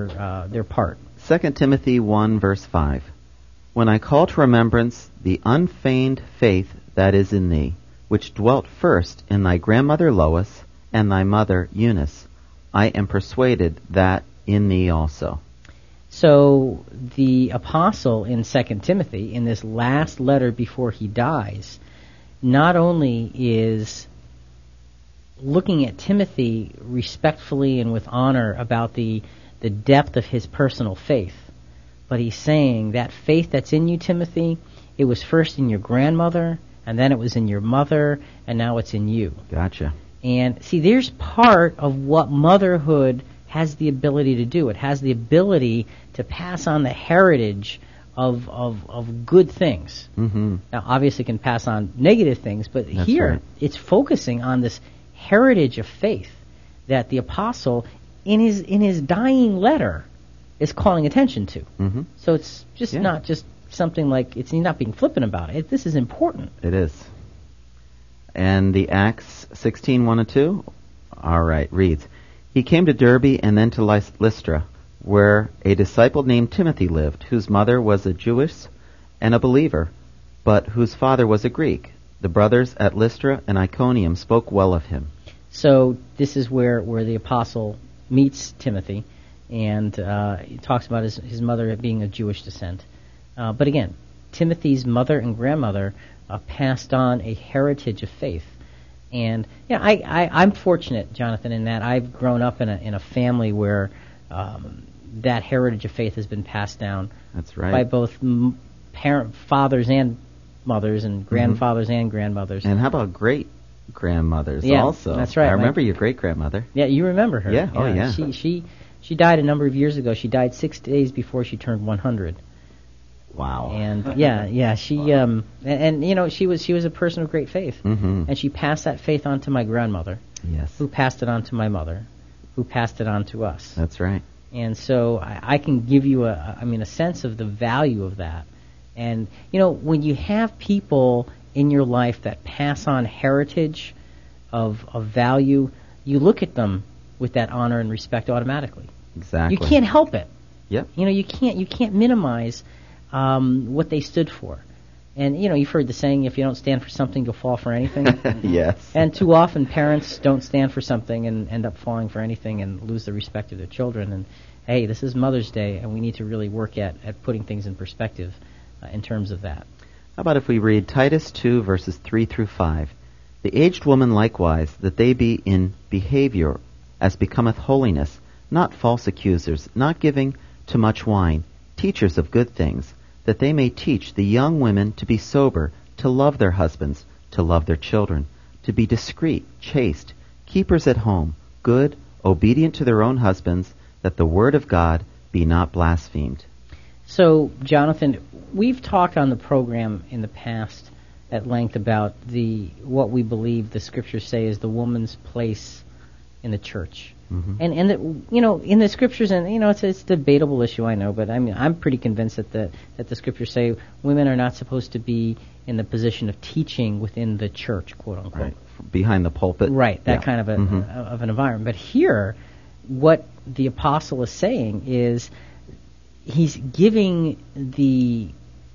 part. 2 Timothy 1, verse 5. When I call to remembrance the unfeigned faith that is in thee, which dwelt first in thy grandmother Lois and thy mother Eunice, I am persuaded that in thee also. So the apostle in 2 Timothy, in this last letter before he dies, not only is looking at Timothy respectfully and with honor about the depth of his personal faith, but he's saying that faith that's in you, Timothy, it was first in your grandmother, and then it was in your mother, and now it's in you. Gotcha. And see, there's part of what motherhood has the ability to do. It has the ability to pass on the heritage of good things. Mm-hmm. Now, obviously, it can pass on negative things, but That's here right. It's focusing on this heritage of faith that the apostle, in his dying letter, is calling attention to. Mm-hmm. So it's just not just something like he's not being flippant about it. This is important. It is. And the Acts 16, 1 and 2, all right, reads, He came to Derbe and then to Lystra, where a disciple named Timothy lived, whose mother was a Jewess and a believer, but whose father was a Greek. The brothers at Lystra and Iconium spoke well of him. So this is where the apostle meets Timothy, and he talks about his mother being of Jewish descent. But again, Timothy's mother and grandmother passed on a heritage of faith. And I'm fortunate, Jonathan, in that I've grown up in a family where that heritage of faith has been passed down. That's right. By both fathers and mothers and grandfathers and grandmothers. And how about great-grandmothers Yeah, also? that's right. I remember your great-grandmother. Yeah, you remember her. Yeah, oh yeah. She died a number of years ago. She died 6 days before she turned 100. Wow. And she and you know, she was a person of great faith. Mm-hmm. And she passed that faith on to my grandmother. Yes. Who passed it on to my mother, who passed it on to us. That's right. And so I can give you a sense of the value of that. And, you know, when you have people in your life that pass on heritage of value, you look at them with that honor and respect automatically. Exactly. You can't help it. Yep. You know, you can't minimize what they stood for. And, you know, you've heard the saying, if you don't stand for something, you'll fall for anything. Yes. And too often parents don't stand for something and end up falling for anything and lose the respect of their children. And, hey, this is Mother's Day, and we need to really work at putting things in perspective in terms of that. How about if we read Titus 2, verses 3 through 5? The aged woman likewise, that they be in behavior as becometh holiness, not false accusers, not giving to much wine, teachers of good things, that they may teach the young women to be sober, to love their husbands, to love their children, to be discreet, chaste, keepers at home, good, obedient to their own husbands, that the word of God be not blasphemed. So, Jonathan, we've talked on the program in the past at length about what we believe the scriptures say is the woman's place in the church. Mm-hmm. And you know, in the scriptures, and you know, it's a debatable issue, I know, but I mean, I'm pretty convinced that the scriptures say women are not supposed to be in the position of teaching within the church, quote unquote, right. Behind the pulpit, right? That kind of of an environment. But here, what the apostle is saying is he's giving the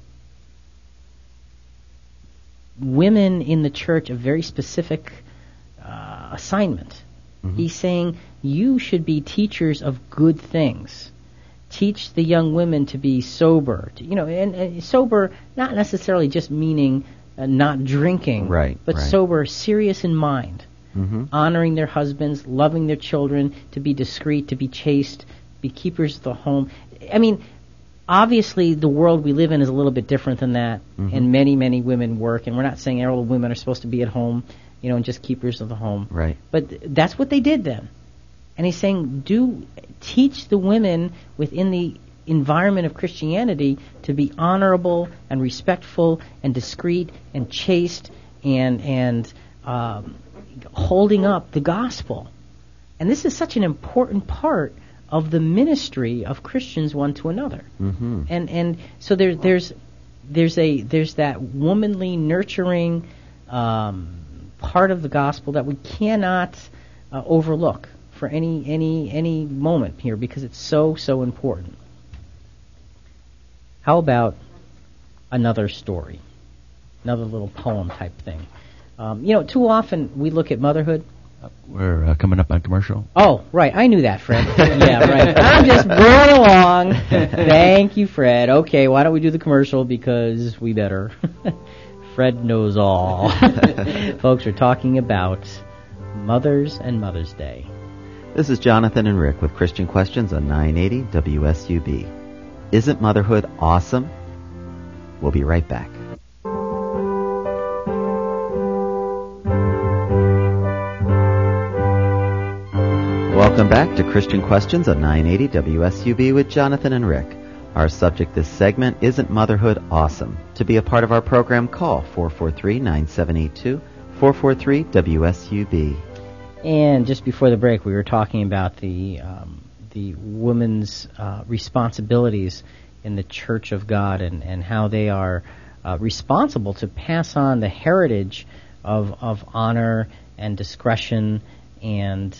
women in the church a very specific assignment. Mm-hmm. He's saying you should be teachers of good things. Teach the young women to be sober. And sober not necessarily just meaning not drinking, right? But sober, serious in mind, honoring their husbands, loving their children, to be discreet, to be chaste, be keepers of the home. I mean, obviously, the world we live in is a little bit different than that, and many, many women work, and we're not saying all women are supposed to be at home, you know, and just keepers of the home. Right. But that's what they did then. And he's saying, teach the women within the environment of Christianity to be honorable and respectful and discreet and chaste and holding up the gospel. And this is such an important part of the ministry of Christians one to another. Mm-hmm. And so there's that womanly nurturing part of the gospel that we cannot overlook for any moment here, because it's so important. How about another story, another little poem type thing? Too often we look at motherhood. We're coming up on commercial. Oh, right. I knew that, Fred. Yeah, right. I'm just rolling along. Thank you, Fred. Okay, why don't we do the commercial, because we better. Fred knows all. Folks, we're talking about mothers and Mother's Day. This is Jonathan and Rick with Christian Questions on 980 WSUB. Isn't motherhood awesome? We'll be right back. Welcome back to Christian Questions on 980 WSUB with Jonathan and Rick. Our subject this segment, Isn't Motherhood Awesome? To be a part of our program, call 443-9782, 443-WSUB. And just before the break, we were talking about the woman's responsibilities in the Church of God and how they are responsible to pass on the heritage of honor and discretion and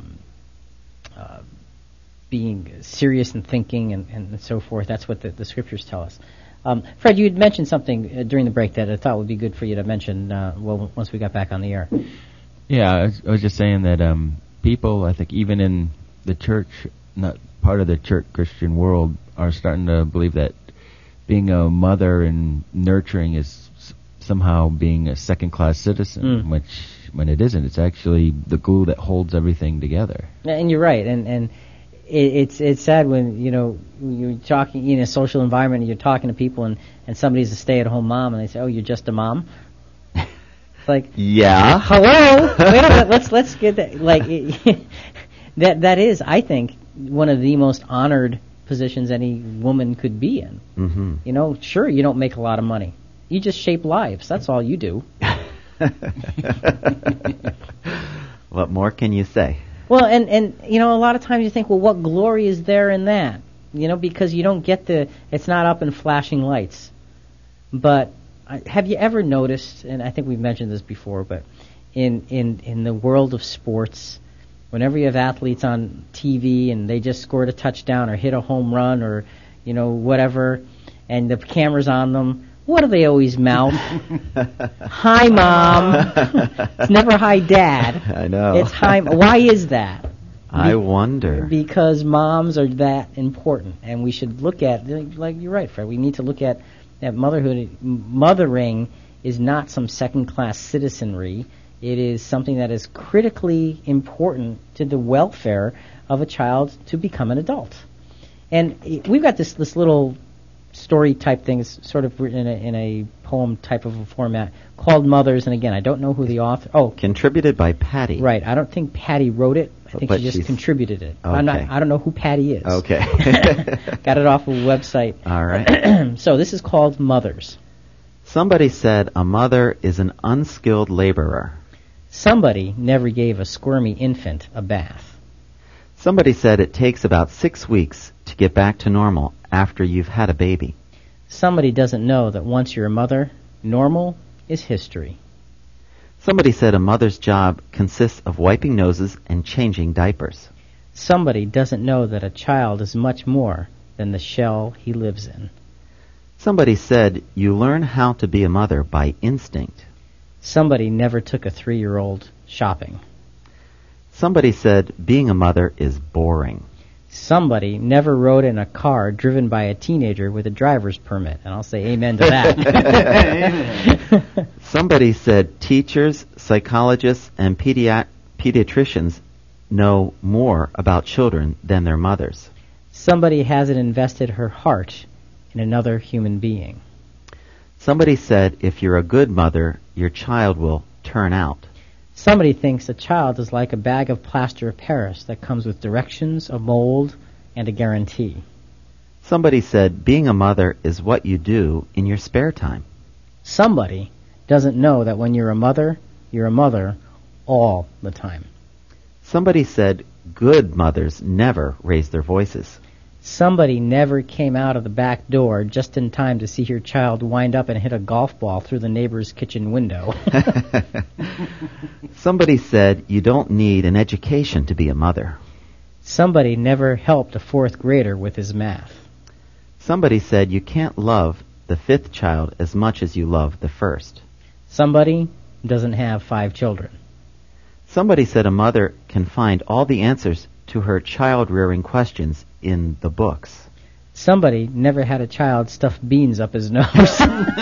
being serious in thinking and so forth. That's what the scriptures tell us. Fred, you had mentioned something during the break that I thought would be good for you to mention once we got back on the air. Yeah, I was just saying that people, I think, even in the church, not part of the church Christian world, are starting to believe that being a mother and nurturing is somehow being a second-class citizen, which, when it isn't, it's actually the glue that holds everything together. And you're right, and it's sad when you're talking in a social environment and you're talking to people and somebody's a stay-at-home mom and they say, "Oh, you're just a mom." It's like, yeah. Hello, wait a minute. Let's get that. Like that is, I think, one of the most honored positions any woman could be in. Mm-hmm. Sure, you don't make a lot of money. You just shape lives. That's all you do. What more can you say? Well, and a lot of times you think, well, what glory is there in that? Because you don't get it's not up in flashing lights. But have you ever noticed, and I think we've mentioned this before, but in the world of sports, whenever you have athletes on TV and they just scored a touchdown or hit a home run or, whatever, and the camera's on them, what do they always mouth? Hi, Mom. It's never hi, Dad. I know. It's hi. Why is that? I wonder. Because moms are that important, and we should look at, like you're right, Fred, we need to look at motherhood. Mothering is not some second-class citizenry. It is something that is critically important to the welfare of a child to become an adult. And we've got this little story type thing. It's sort of written in a poem type of a format called Mothers. And again, I don't know who the author. Oh, contributed by Patty. Right. I don't think Patty wrote it. I think she just contributed it. Okay. I don't know who Patty is. Okay. Got it off of a website. All right. So this is called Mothers. Somebody said a mother is an unskilled laborer. Somebody never gave a squirmy infant a bath. Somebody said it takes about 6 weeks to get back to normal after you've had a baby. Somebody doesn't know that once you're a mother, normal is history. Somebody said a mother's job consists of wiping noses and changing diapers. Somebody doesn't know that a child is much more than the shell he lives in. Somebody said you learn how to be a mother by instinct. Somebody never took a 3-year-old shopping. Somebody said being a mother is boring. Somebody never rode in a car driven by a teenager with a driver's permit, and I'll say amen to that. Somebody said teachers, psychologists, and pediatricians know more about children than their mothers. Somebody hasn't invested her heart in another human being. Somebody said if you're a good mother, your child will turn out. Somebody thinks a child is like a bag of plaster of Paris that comes with directions, a mold, and a guarantee. Somebody said being a mother is what you do in your spare time. Somebody doesn't know that when you're a mother all the time. Somebody said good mothers never raise their voices. Somebody never came out of the back door just in time to see your child wind up and hit a golf ball through the neighbor's kitchen window. Somebody said you don't need an education to be a mother. Somebody never helped a 4th grader with his math. Somebody said you can't love the 5th child as much as you love the 1st. Somebody doesn't have 5 children. Somebody said a mother can find all the answers to her child-rearing questions in the books. Somebody never had a child stuff beans up his nose.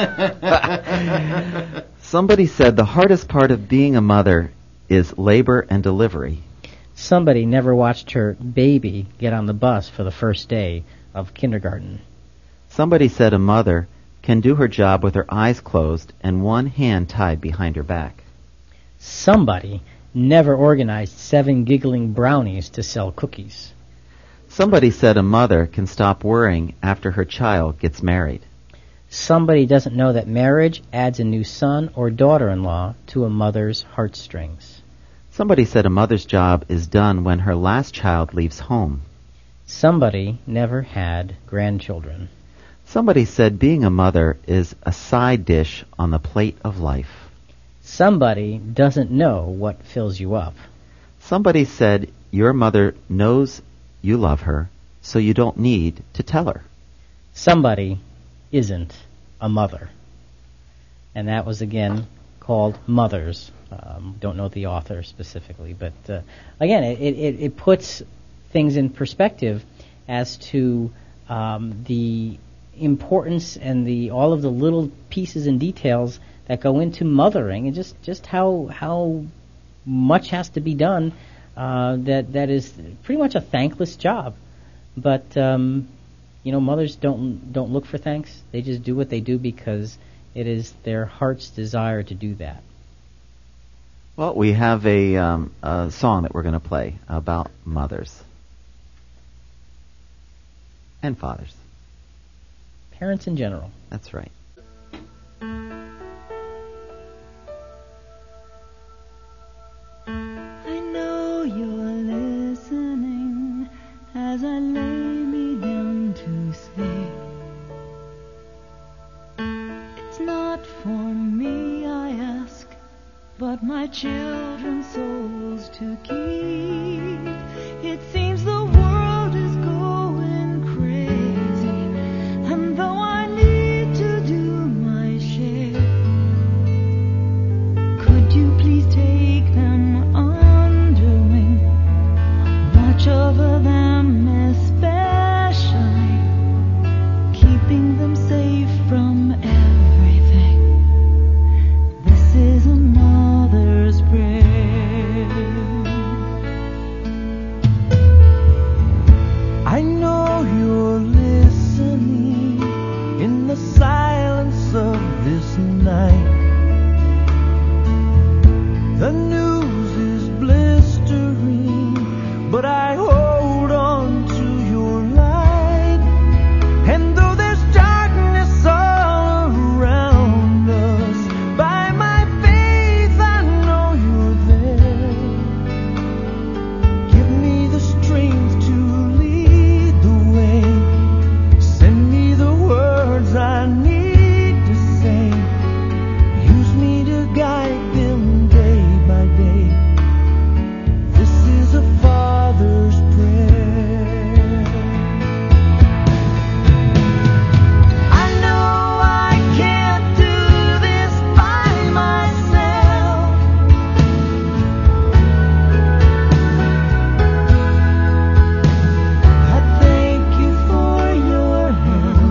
Somebody said the hardest part of being a mother is labor and delivery. Somebody never watched her baby get on the bus for the first day of kindergarten. Somebody said a mother can do her job with her eyes closed and one hand tied behind her back. Somebody never organized 7 giggling brownies to sell cookies. Somebody said a mother can stop worrying after her child gets married. Somebody doesn't know that marriage adds a new son or daughter-in-law to a mother's heartstrings. Somebody said a mother's job is done when her last child leaves home. Somebody never had grandchildren. Somebody said being a mother is a side dish on the plate of life. Somebody doesn't know what fills you up. Somebody said your mother knows you love her, so you don't need to tell her. Somebody isn't a mother. And that was, again, called Mothers. Don't know the author specifically, but again, it puts things in perspective as to the importance and all of the little pieces and details that go into mothering, and just how much has to be done that is pretty much a thankless job. But mothers don't look for thanks. They just do what they do because it is their heart's desire to do that. Well, we have a song that we're going to play about mothers and fathers. Parents in general. That's right. I know you're listening as I lay me down to sleep. It's not for me, I ask, but my children's souls to keep. It seems the world is going crazy, and though I need to do my share, could you please take them under wing, watch over them especially, keeping them safe from everything. This is a mother's prayer. I know you're listening in the silence of this night. The news is blistering, but I hold on to your light. And though there's darkness all around us, by my faith I know you're there. Give me the strength to lead the way. Send me the words I need to say. Use me to guide them day by day. This is a father's prayer. I know I can't do this by myself. I thank you for your help.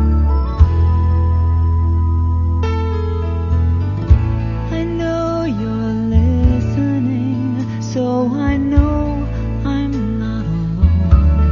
I know you're listening, so I know I'm not alone.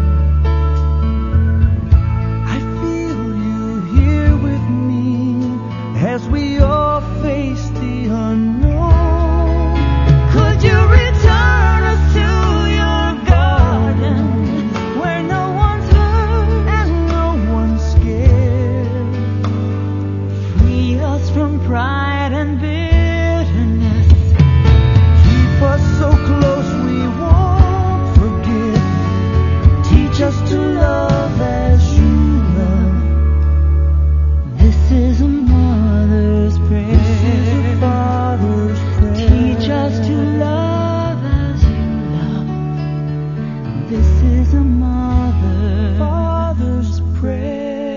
I feel you here with me as we all face the unknown. Could you return us to your garden where no one's hurt and no one's scared? Free us from pride and bitterness. Keep us so close we won't forget. Teach us to love as you love. This is a mother's prayer. This is a father's prayer. Teach us to love as you love. This is a father's prayer.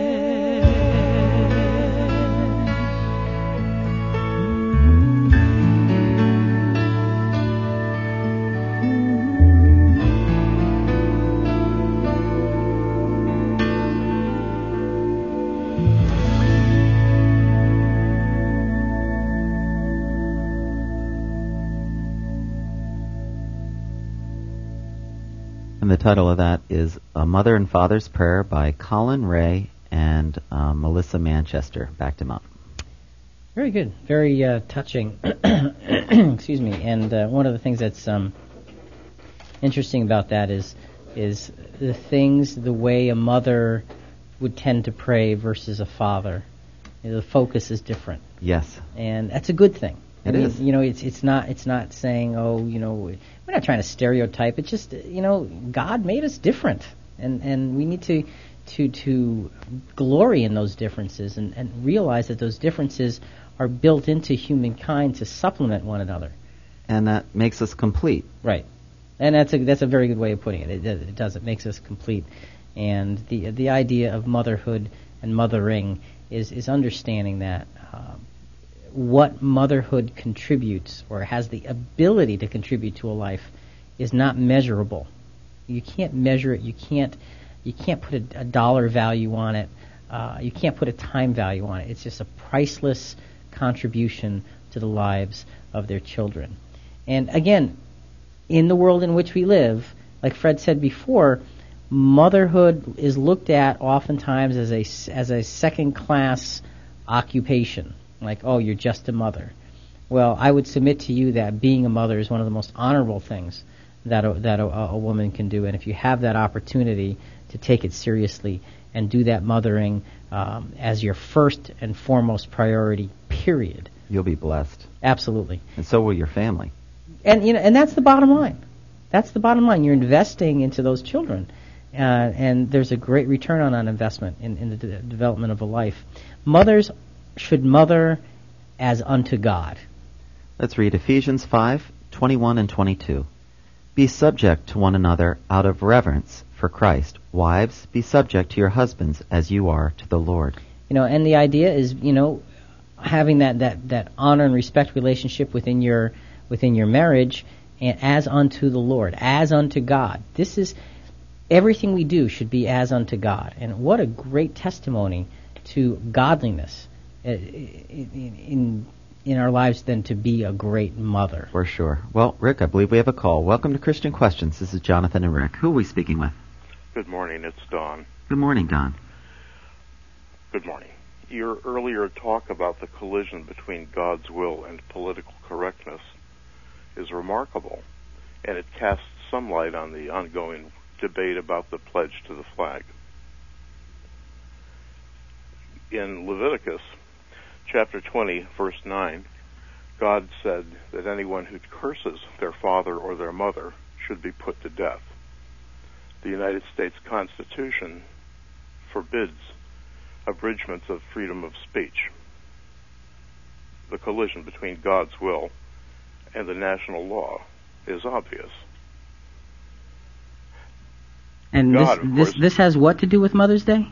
And the title of that is A Mother and Father's Prayer by Colin Ray and Melissa Manchester. Backed him up. Very good. Very touching. Excuse me. And one of the things that's interesting about that is the way a mother would tend to pray versus a father. The focus is different. Yes. And that's a good thing. It is. It's not saying, we're not trying to stereotype. It's just, God made us different, and we need to glory in those differences and realize that those differences are built into humankind to supplement one another. And that makes us complete. Right. And that's a very good way of putting it. It does. It makes us complete. And the idea of motherhood and mothering is understanding that what motherhood contributes or has the ability to contribute to a life is not measurable. You can't measure it. You can't put a dollar value on it. You can't put a time value on it. It's just a priceless contribution to the lives of their children. And again, in the world in which we live, like Fred said before, motherhood is looked at oftentimes as a second-class occupation. Like, oh, you're just a mother. Well, I would submit to you that being a mother is one of the most honorable things that a woman can do. And if you have that opportunity to take it seriously and do that mothering as your first and foremost priority, period, you'll be blessed. Absolutely. And so will your family. And that's the bottom line. That's the bottom line. You're investing into those children. And there's a great return on that investment in the development of a life. Mothers should mother as unto God. Let's read Ephesians 5:21 and 22. Be subject to one another out of reverence for Christ. Wives, be subject to your husbands as you are to the Lord. And the idea is, having that honor and respect relationship within your marriage, and as unto the Lord, as unto God. This is everything we do should be as unto God. And what a great testimony to godliness in our lives than to be a great mother. For sure. Well, Rick, I believe we have a call. Welcome to Christian Questions. This is Jonathan and Rick. Who are we speaking with? Good morning. It's Don. Good morning, Don. Good morning. Your earlier talk about the collision between God's will and political correctness is remarkable, and it casts some light on the ongoing debate about the pledge to the flag. In Leviticus chapter 20, verse 9, God said that anyone who curses their father or their mother should be put to death. The United States Constitution forbids abridgments of freedom of speech. The collision between God's will and the national law is obvious. And God, this has what to do with Mother's Day?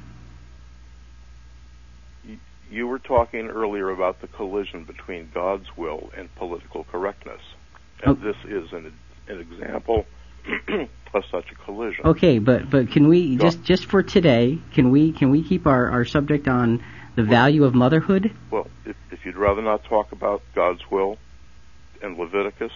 You were talking earlier about the collision between God's will and political correctness, and this is an example of such a collision. Okay, but can we just for today, can we keep our subject on the value of motherhood? Well, if you'd rather not talk about God's will and Leviticus,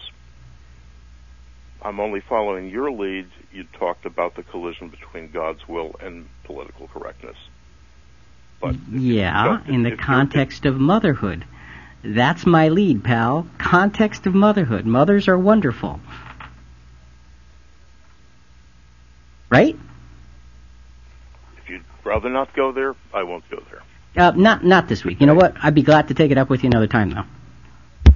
I'm only following your lead. You talked about the collision between God's will and political correctness. But in the context of motherhood. That's my lead, pal. Context of motherhood. Mothers are wonderful. Right? If you'd rather not go there, I won't go there. Not this week. You know what? I'd be glad to take it up with you another time, though.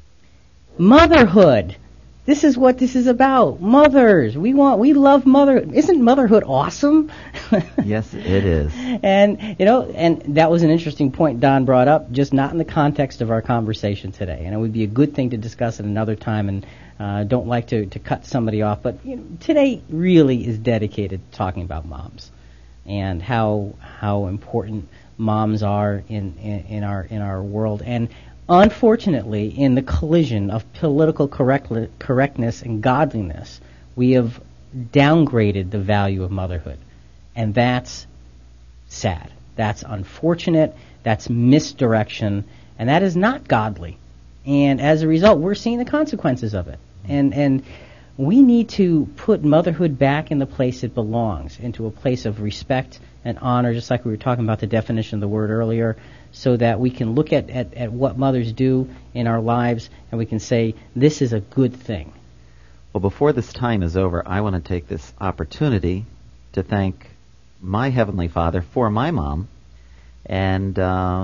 Motherhood. This is what this is about. Mothers. We love motherhood. Isn't motherhood awesome? Yes, it is. And that was an interesting point Don brought up, just not in the context of our conversation today. And it would be a good thing to discuss at another time, and don't like to cut somebody off. But today really is dedicated to talking about moms and how important moms are in our world. And unfortunately, in the collision of political correctness and godliness, we have downgraded the value of motherhood. And that's sad. That's unfortunate. That's misdirection. And that is not godly. And as a result, we're seeing the consequences of it. And we need to put motherhood back in the place it belongs, into a place of respect and honor, just like we were talking about the definition of the word earlier, so that we can look at what mothers do in our lives and we can say, this is a good thing. Well, before this time is over, I want to take this opportunity to thank my Heavenly Father for my mom. And,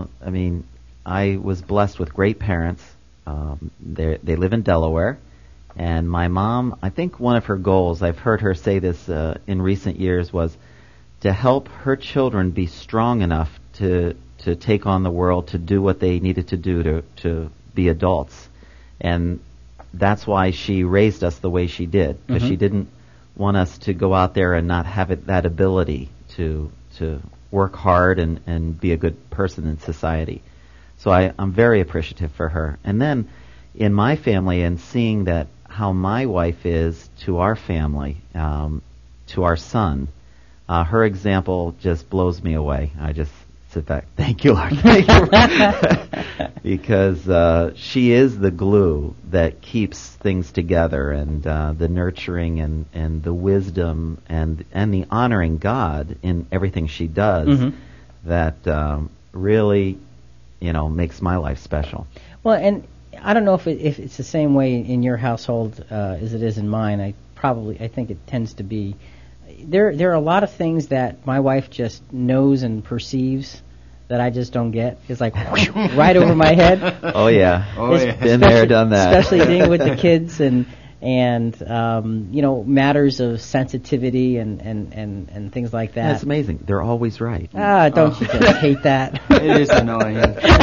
I was blessed with great parents. They live in Delaware. And my mom, I think one of her goals, I've heard her say this in recent years, was to help her children be strong enough to take on the world, to do what they needed to do to be adults. And that's why she raised us the way she did, because she didn't want us to go out there and not have that ability to work hard and be a good person in society. So I'm very appreciative for her. And then in my family, and seeing that how my wife is to our family, to our son, her example just blows me away. I just sit back. Thank you, Lord. Thank you. Because she is the glue that keeps things together, and the nurturing and the wisdom and the honoring God in everything she does that really, makes my life special. Well, and I don't know if it's the same way in your household as it is in mine. I think it tends to be. There are a lot of things that my wife just knows and perceives that I just don't get. It's like right over my head. Oh yeah, been there, done that. Especially dealing with the kids and matters of sensitivity and things like that. That's amazing. They're always right. Don't you just hate that? It is annoying.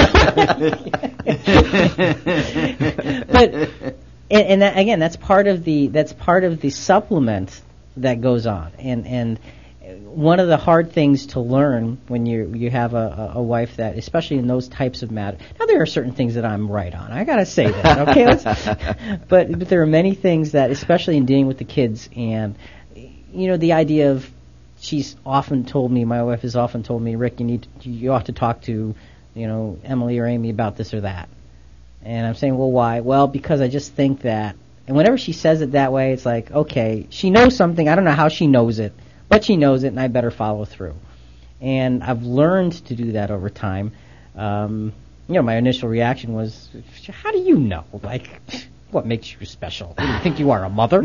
But and that, again, that's part of the supplement that goes on, and one of the hard things to learn when you have a wife that, especially in those types of matters. Now there are certain things that I'm right on. I gotta say that, okay? But there are many things that, especially in dealing with the kids, and the idea of, my wife has often told me, Rick, you ought to talk to, Emily or Amy about this or that. And I'm saying, well, why? Well, because I just think that. And whenever she says it that way, it's like, okay, she knows something. I don't know how she knows it, but she knows it, and I better follow through. And I've learned to do that over time. My initial reaction was, how do you know? Like, what makes you special? Do you think you are a mother?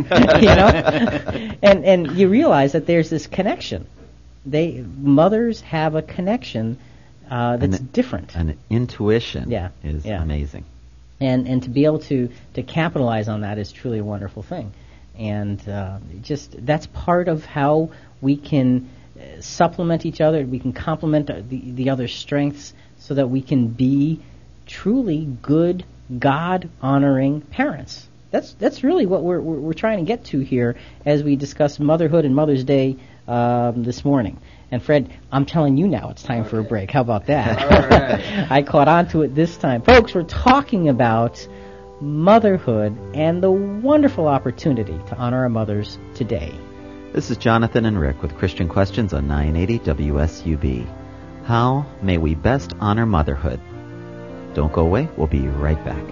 And you realize that there's this connection. Mothers have a connection that's different. An intuition is amazing. And to be able to capitalize on that is truly a wonderful thing. And that's part of how we can supplement each other. We can complement the other's strengths so that we can be truly good, God-honoring parents. That's really what we're trying to get to here as we discuss motherhood and Mother's Day this morning. And Fred, I'm telling you now it's time for a break. How about that? All right. I caught on to it this time. Folks, we're talking about motherhood and the wonderful opportunity to honor our mothers today. This is Jonathan and Rick with Christian Questions on 980 WSUB. How may we best honor motherhood? Don't go away. We'll be right back.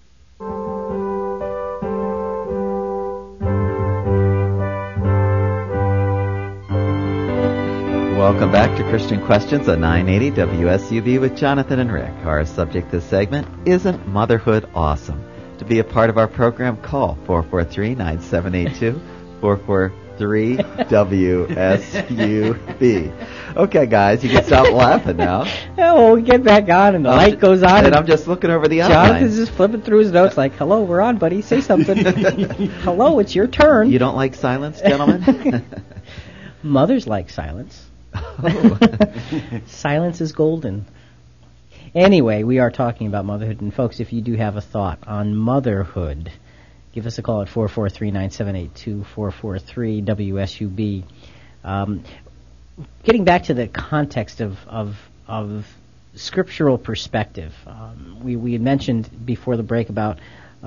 Welcome back to Christian Questions on 980 WSUB with Jonathan and Rick. Our subject this segment, Isn't Motherhood Awesome? To be a part of our program, call 443-9782, 443-WSUB. Okay, guys, you can stop laughing now. Oh, we get back on, and the light goes on. And I'm just looking over the outline. Jonathan's just flipping through his notes like, hello, we're on, buddy. Say something. Hello, it's your turn. You don't like silence, gentlemen? Mothers like silence. Oh. Silence is golden. Anyway, we are talking about motherhood, and folks, if you do have a thought on motherhood, give us a call at 443-9782, 443-WSUB. Getting back to the context of scriptural perspective, we had mentioned before the break about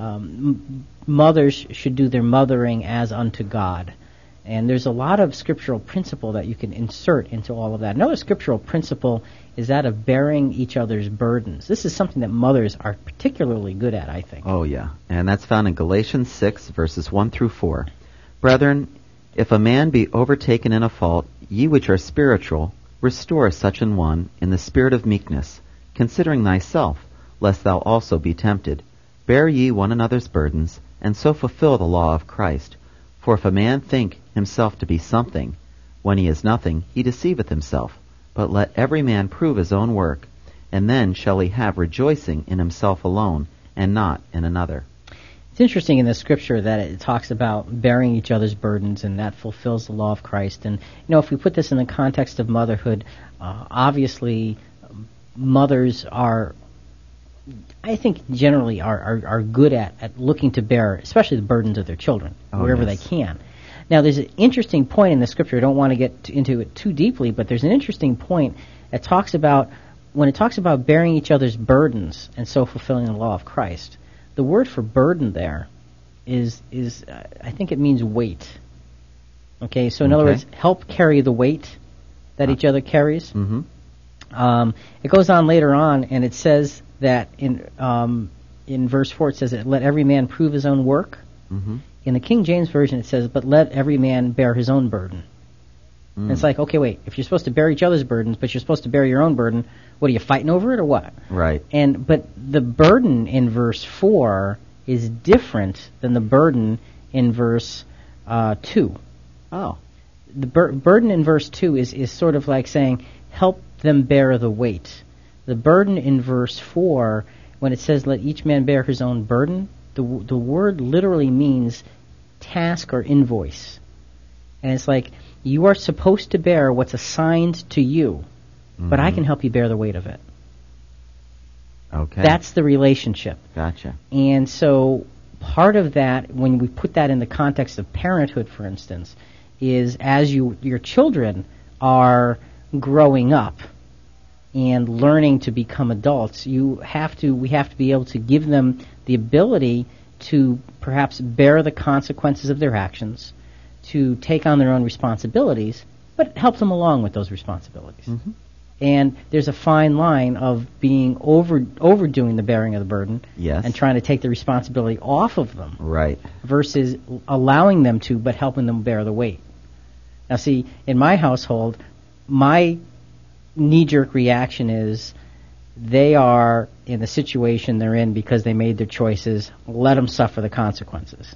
mothers should do their mothering as unto God. And there's a lot of scriptural principle that you can insert into all of that. Another scriptural principle is that of bearing each other's burdens. This is something that mothers are particularly good at, I think. Oh, yeah. And that's found in Galatians 6, verses 1 through 4. Brethren, if a man be overtaken in a fault, ye which are spiritual, restore such an one in the spirit of meekness, considering thyself, lest thou also be tempted. Bear ye one another's burdens, and so fulfill the law of Christ. For if a man think himself to be something, when he is nothing, he deceiveth himself. But let every man prove his own work, and then shall he have rejoicing in himself alone, and not in another. It's interesting in the scripture that it talks about bearing each other's burdens, and that fulfills the law of Christ. And, if we put this in the context of motherhood, obviously mothers are, I think, generally are good at looking to bear, especially the burdens of their children, wherever they can. Now, there's an interesting point in the scripture. I don't want to get into it too deeply, but there's an interesting point that talks about, when it talks about bearing each other's burdens and so fulfilling the law of Christ, the word for burden there is I think it means weight. Okay, so in other words, help carry the weight that each other carries. Mm-hmm. It goes on later on, and it says that in verse 4 it says that let every man prove his own work. Mm-hmm. In the King James Version it says, but let every man bear his own burden. And it's like, okay, wait, if you're supposed to bear each other's burdens, but you're supposed to bear your own burden, what, are you fighting over it or what? Right. But the burden in verse 4 is different than the burden in verse 2. Oh. The burden in verse 2 is sort of like saying, help them bear the weight. The burden in verse 4, when it says, let each man bear his own burden, the word literally means task or invoice. And it's like, you are supposed to bear what's assigned to you, but I can help you bear the weight of it. Okay. That's the relationship. Gotcha. And so part of that, when we put that in the context of parenthood, for instance, is as your children are growing up and learning to become adults, we have to be able to give them the ability to perhaps bear the consequences of their actions, to take on their own responsibilities, but help them along with those responsibilities. Mm-hmm. And there's a fine line of being overdoing the bearing of the burden, Yes. and trying to take the responsibility off of them, Right. versus allowing them to, but helping them bear the weight. Now see, in my household, my knee-jerk reaction is, they are in the situation they're in because they made their choices. Let them suffer the consequences.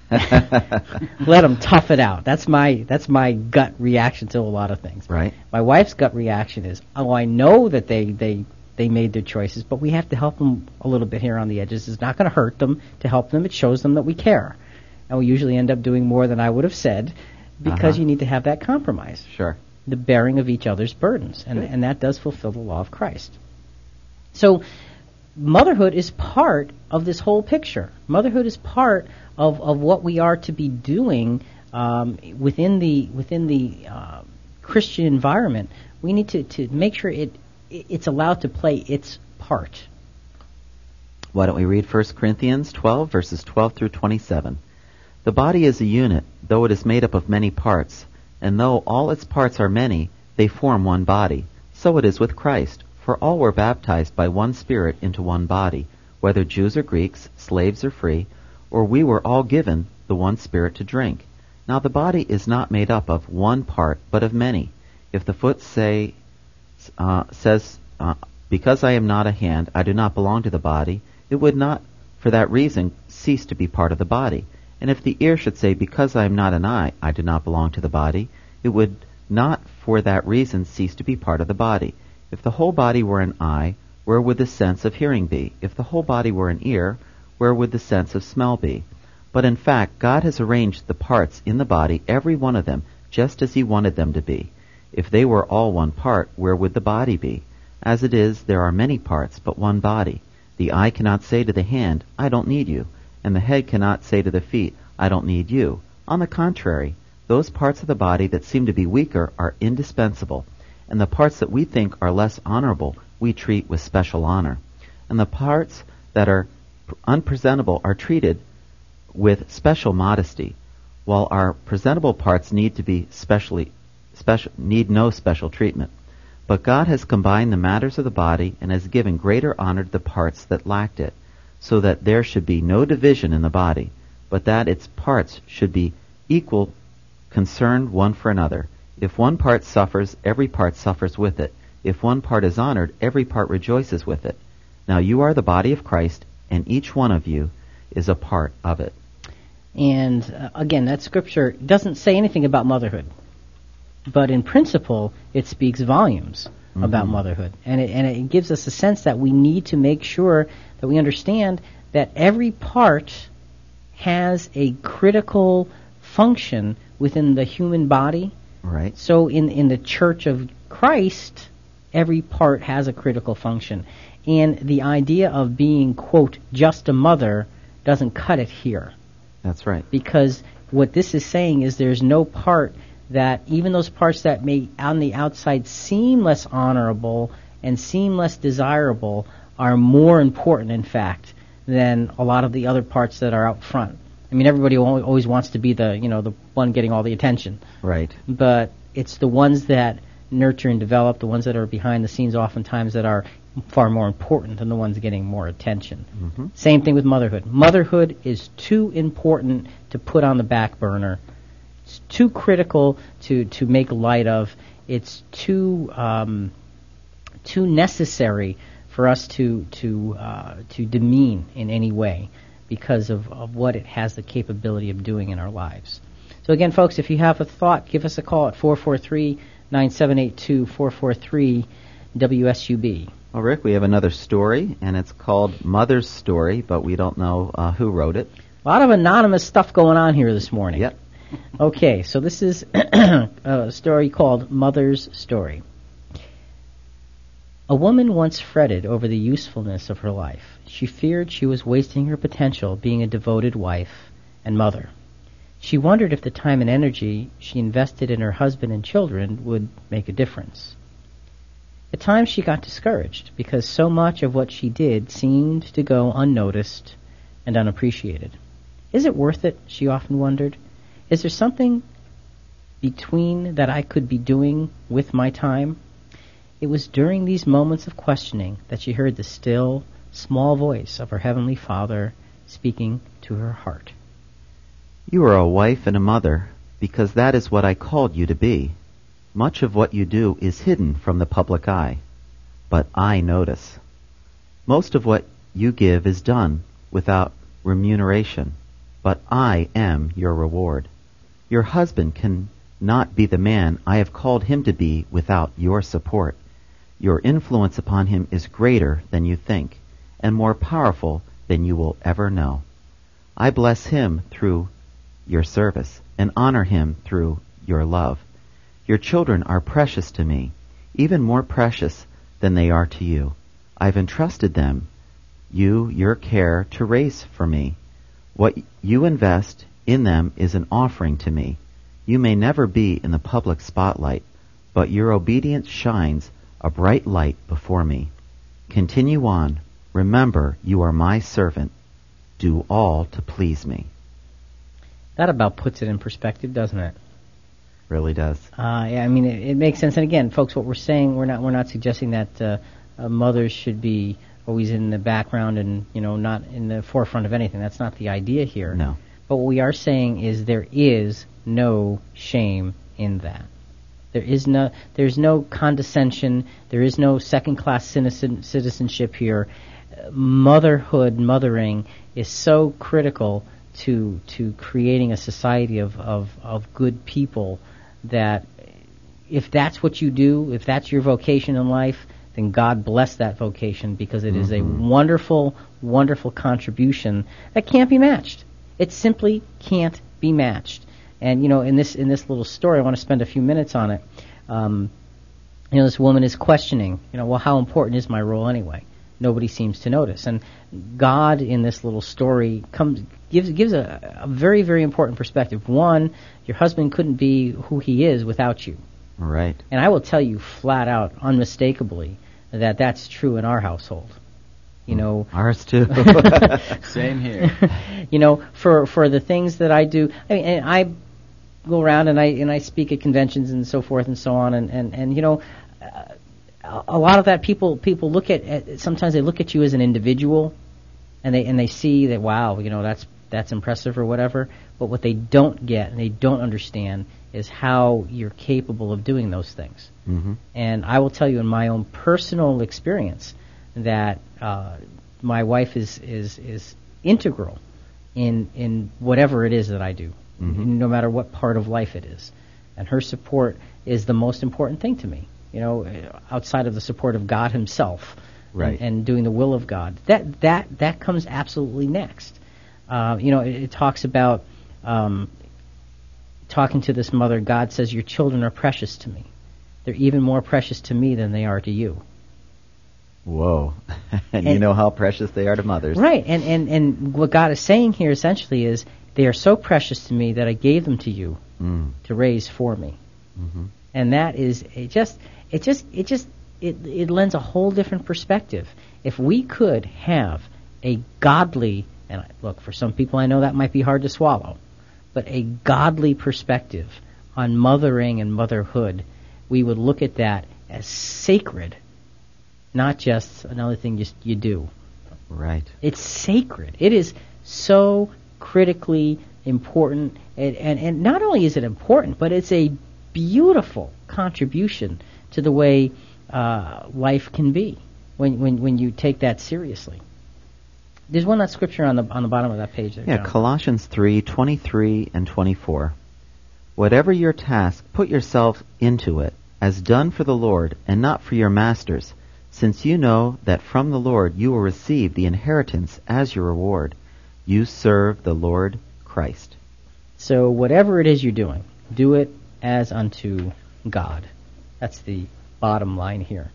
Let them tough it out. That's my gut reaction to a lot of things. Right. My wife's gut reaction is, oh, I know that they made their choices, but we have to help them a little bit here on the edges. It's not going to hurt them to help them. It shows them that we care. And we usually end up doing more than I would have said, because you need to have that compromise. Sure. The bearing of each other's burdens. And that does fulfill the law of Christ. So motherhood is part of this whole picture. Motherhood is part of what we are to be doing within the Christian environment. We need to make sure it's allowed to play its part. Why don't we read 1 Corinthians 12, verses 12 through 27. The body is a unit, though it is made up of many parts, and though all its parts are many, they form one body. So it is with Christ. For all were baptized by one Spirit into one body, whether Jews or Greeks, slaves or free, or we were all given the one Spirit to drink. Now the body is not made up of one part, but of many. If the foot says, because I am not a hand, I do not belong to the body, it would not for that reason cease to be part of the body. And if the ear should say, because I am not an eye, I do not belong to the body, it would not for that reason cease to be part of the body. If the whole body were an eye, where would the sense of hearing be? If the whole body were an ear, where would the sense of smell be? But in fact, God has arranged the parts in the body, every one of them, just as He wanted them to be. If they were all one part, where would the body be? As it is, there are many parts, but one body. The eye cannot say to the hand, I don't need you, and the head cannot say to the feet, I don't need you. On the contrary, those parts of the body that seem to be weaker are indispensable, and the parts that we think are less honorable we treat with special honor. And the parts that are unpresentable are treated with special modesty, while our presentable parts need no special treatment. But God has combined the matters of the body and has given greater honor to the parts that lacked it, so that there should be no division in the body, but that its parts should be equal, concerned one for another. If one part suffers, every part suffers with it. If one part is honored, every part rejoices with it. Now you are the body of Christ, and each one of you is a part of it. And again, that scripture doesn't say anything about motherhood, but in principle, it speaks volumes about motherhood. And it gives us a sense that we need to make sure that we understand that every part has a critical function within the human body. Right. So in the Church of Christ, every part has a critical function. And the idea of being, quote, just a mother doesn't cut it here. That's right. Because what this is saying is there's no part that, even those parts that may on the outside seem less honorable and seem less desirable, are more important, in fact, than a lot of the other parts that are out front. I mean, everybody always wants to be the one getting all the attention. Right. But it's the ones that nurture and develop, the ones that are behind the scenes oftentimes that are far more important than the ones getting more attention. Mm-hmm. Same thing with motherhood. Motherhood is too important to put on the back burner. It's too critical to make light of. It's too necessary for us to demean in any way because of what it has the capability of doing in our lives. So again, folks, if you have a thought, give us a call at 443-9782, 443-WSUB. Well, Rick, we have another story, and it's called Mother's Story, but we don't know who wrote it. A lot of anonymous stuff going on here this morning. Yep. Okay, so this is a story called Mother's Story. A woman once fretted over the usefulness of her life. She feared she was wasting her potential being a devoted wife and mother. She wondered if the time and energy she invested in her husband and children would make a difference. At times she got discouraged because so much of what she did seemed to go unnoticed and unappreciated. Is it worth it? She often wondered. Is there something between that I could be doing with my time? It was during these moments of questioning that she heard the still, small voice of her Heavenly Father speaking to her heart. You are a wife and a mother because that is what I called you to be. Much of what you do is hidden from the public eye, but I notice. Most of what you give is done without remuneration, but I am your reward. Your husband can not be the man I have called him to be without your support. Your influence upon him is greater than you think, and more powerful than you will ever know. I bless him through your service, and honor him through your love. Your children are precious to me, even more precious than they are to you. I've entrusted them, your care to raise for me. What you invest in them is an offering to me. You may never be in the public spotlight, but your obedience shines a bright light before me. Continue on. Remember, you are my servant. Do all to please me. That about puts it in perspective, doesn't it? Really does. Yeah, I mean, it makes sense. And again, folks, what we're saying, we're not suggesting that mothers should be always in the background and not in the forefront of anything. That's not the idea here. No. But what we are saying is there is no shame in that. There's no condescension. There is no second-class citizenship here. Motherhood, mothering is so critical to creating a society of good people that if that's what you do, if that's your vocation in life, then God bless that vocation because it is a wonderful, wonderful contribution that can't be matched. It simply can't be matched. And in this little story, I want to spend a few minutes on it. This woman is questioning, well, how important is my role anyway? Nobody seems to notice. And God in this little story gives a very, very important perspective. One, your husband couldn't be who he is without you. Right. And I will tell you flat out, unmistakably, that that's true in our household. Ours too. Same here. For the things that I do, and I go around and I speak at conventions and so forth and so on, and a lot of that people look at sometimes they look at you as an individual, and they see that, wow, that's impressive or whatever. But what they don't get and they don't understand is how you're capable of doing those things. Mm-hmm. And I will tell you in my own personal experience that my wife is integral in whatever it is that I do, no matter what part of life it is. And her support is the most important thing to me, outside of the support of God himself, right, and doing the will of God. That comes absolutely next. It talks about talking to this mother. God says, your children are precious to me. They're even more precious to me than they are to you. Whoa. and you know how precious they are to mothers. Right. And what God is saying here essentially is, they are so precious to me that I gave them to you to raise for me. Mm-hmm. And that is, it lends a whole different perspective. If we could have a godly, and look, for some people I know that might be hard to swallow, but a godly perspective on mothering and motherhood, we would look at that as sacred, not just another thing you do. Right. It's sacred. It is so critically important, and not only is it important, but it's a beautiful contribution to the way life can be when you take that seriously. There's one that scripture on the bottom of that page there. Yeah, John. Colossians 3:23 and 24. Whatever your task, put yourself into it, as done for the Lord and not for your masters, since you know that from the Lord you will receive the inheritance as your reward. You serve the Lord Christ. So whatever it is you're doing, do it as unto God. That's the bottom line here.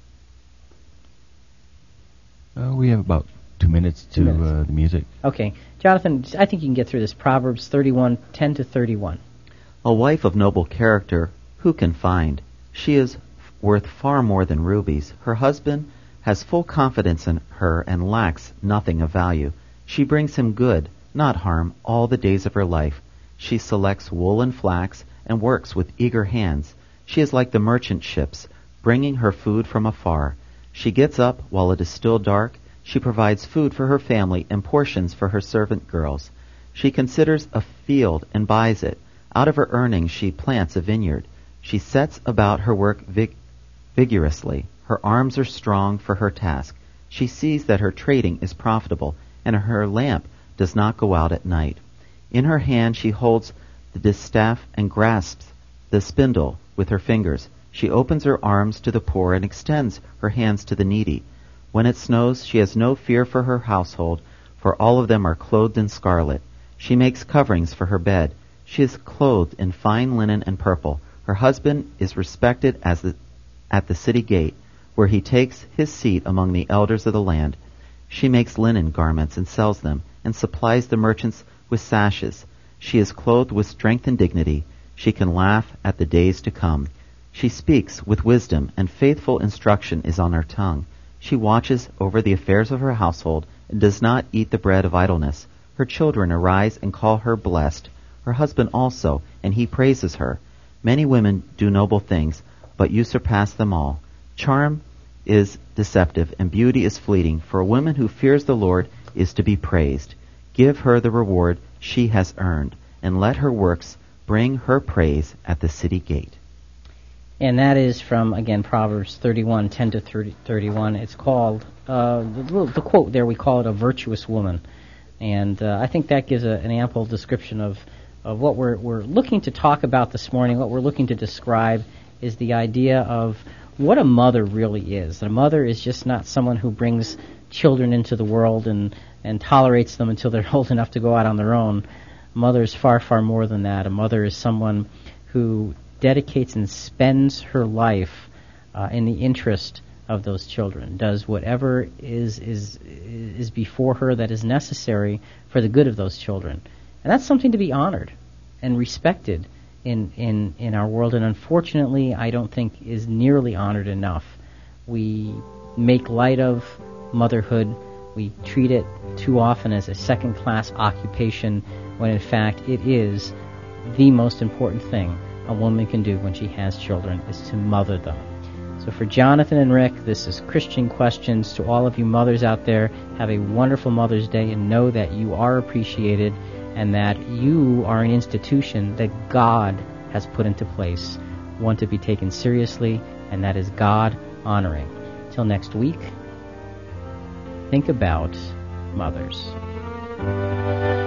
We have about 2 minutes to 2 minutes. the music. Okay. Jonathan, I think you can get through this. Proverbs 31:10 to 31. A wife of noble character, who can find? She is worth far more than rubies. Her husband has full confidence in her and lacks nothing of value. She brings him good, not harm, all the days of her life. She selects wool and flax and works with eager hands. She is like the merchant ships, bringing her food from afar. She gets up while it is still dark. She provides food for her family and portions for her servant girls. She considers a field and buys it. Out of her earnings she plants a vineyard. She sets about her work vigorously. Her arms are strong for her task. She sees that her trading is profitable, and her lamp does not go out at night. In her hand she holds the distaff and grasps the spindle with her fingers. She opens her arms to the poor and extends her hands to the needy. When it snows, she has no fear for her household, for all of them are clothed in scarlet. She makes coverings for her bed. She is clothed in fine linen and purple. Her husband is respected at the city gate, where he takes his seat among the elders of the land. She makes linen garments and sells them, and supplies the merchants with sashes. She is clothed with strength and dignity. She can laugh at the days to come. She speaks with wisdom, and faithful instruction is on her tongue. She watches over the affairs of her household, and does not eat the bread of idleness. Her children arise and call her blessed. Her husband also, and he praises her. Many women do noble things, but you surpass them all. Charm is deceptive, and beauty is fleeting, for a woman who fears the Lord is to be praised. Give her the reward she has earned, and let her works bring her praise at the city gate. And that is from, again, Proverbs 31:10 to 31. It's called, the quote there, we call it a virtuous woman. And I think that gives an ample description of what we're looking to talk about this morning. What we're looking to describe is the idea of what a mother really is. A mother is just not someone who brings children into the world and tolerates them until they're old enough to go out on their own. A mother is far, far more than that. A mother is someone who dedicates and spends her life in the interest of those children, does whatever is before her that is necessary for the good of those children. And that's something to be honored and respected in our world, and unfortunately I don't think is nearly honored enough. We make light of motherhood. We treat it too often as a second-class occupation, when in fact it is the most important thing a woman can do when she has children, is to mother them. So for Jonathan and Rick, this is Christian Questions. To all of you mothers out there, have a wonderful Mother's Day, and know that you are appreciated and that you are an institution that God has put into place, one to be taken seriously, and that is God honoring. Till next week, think about mothers.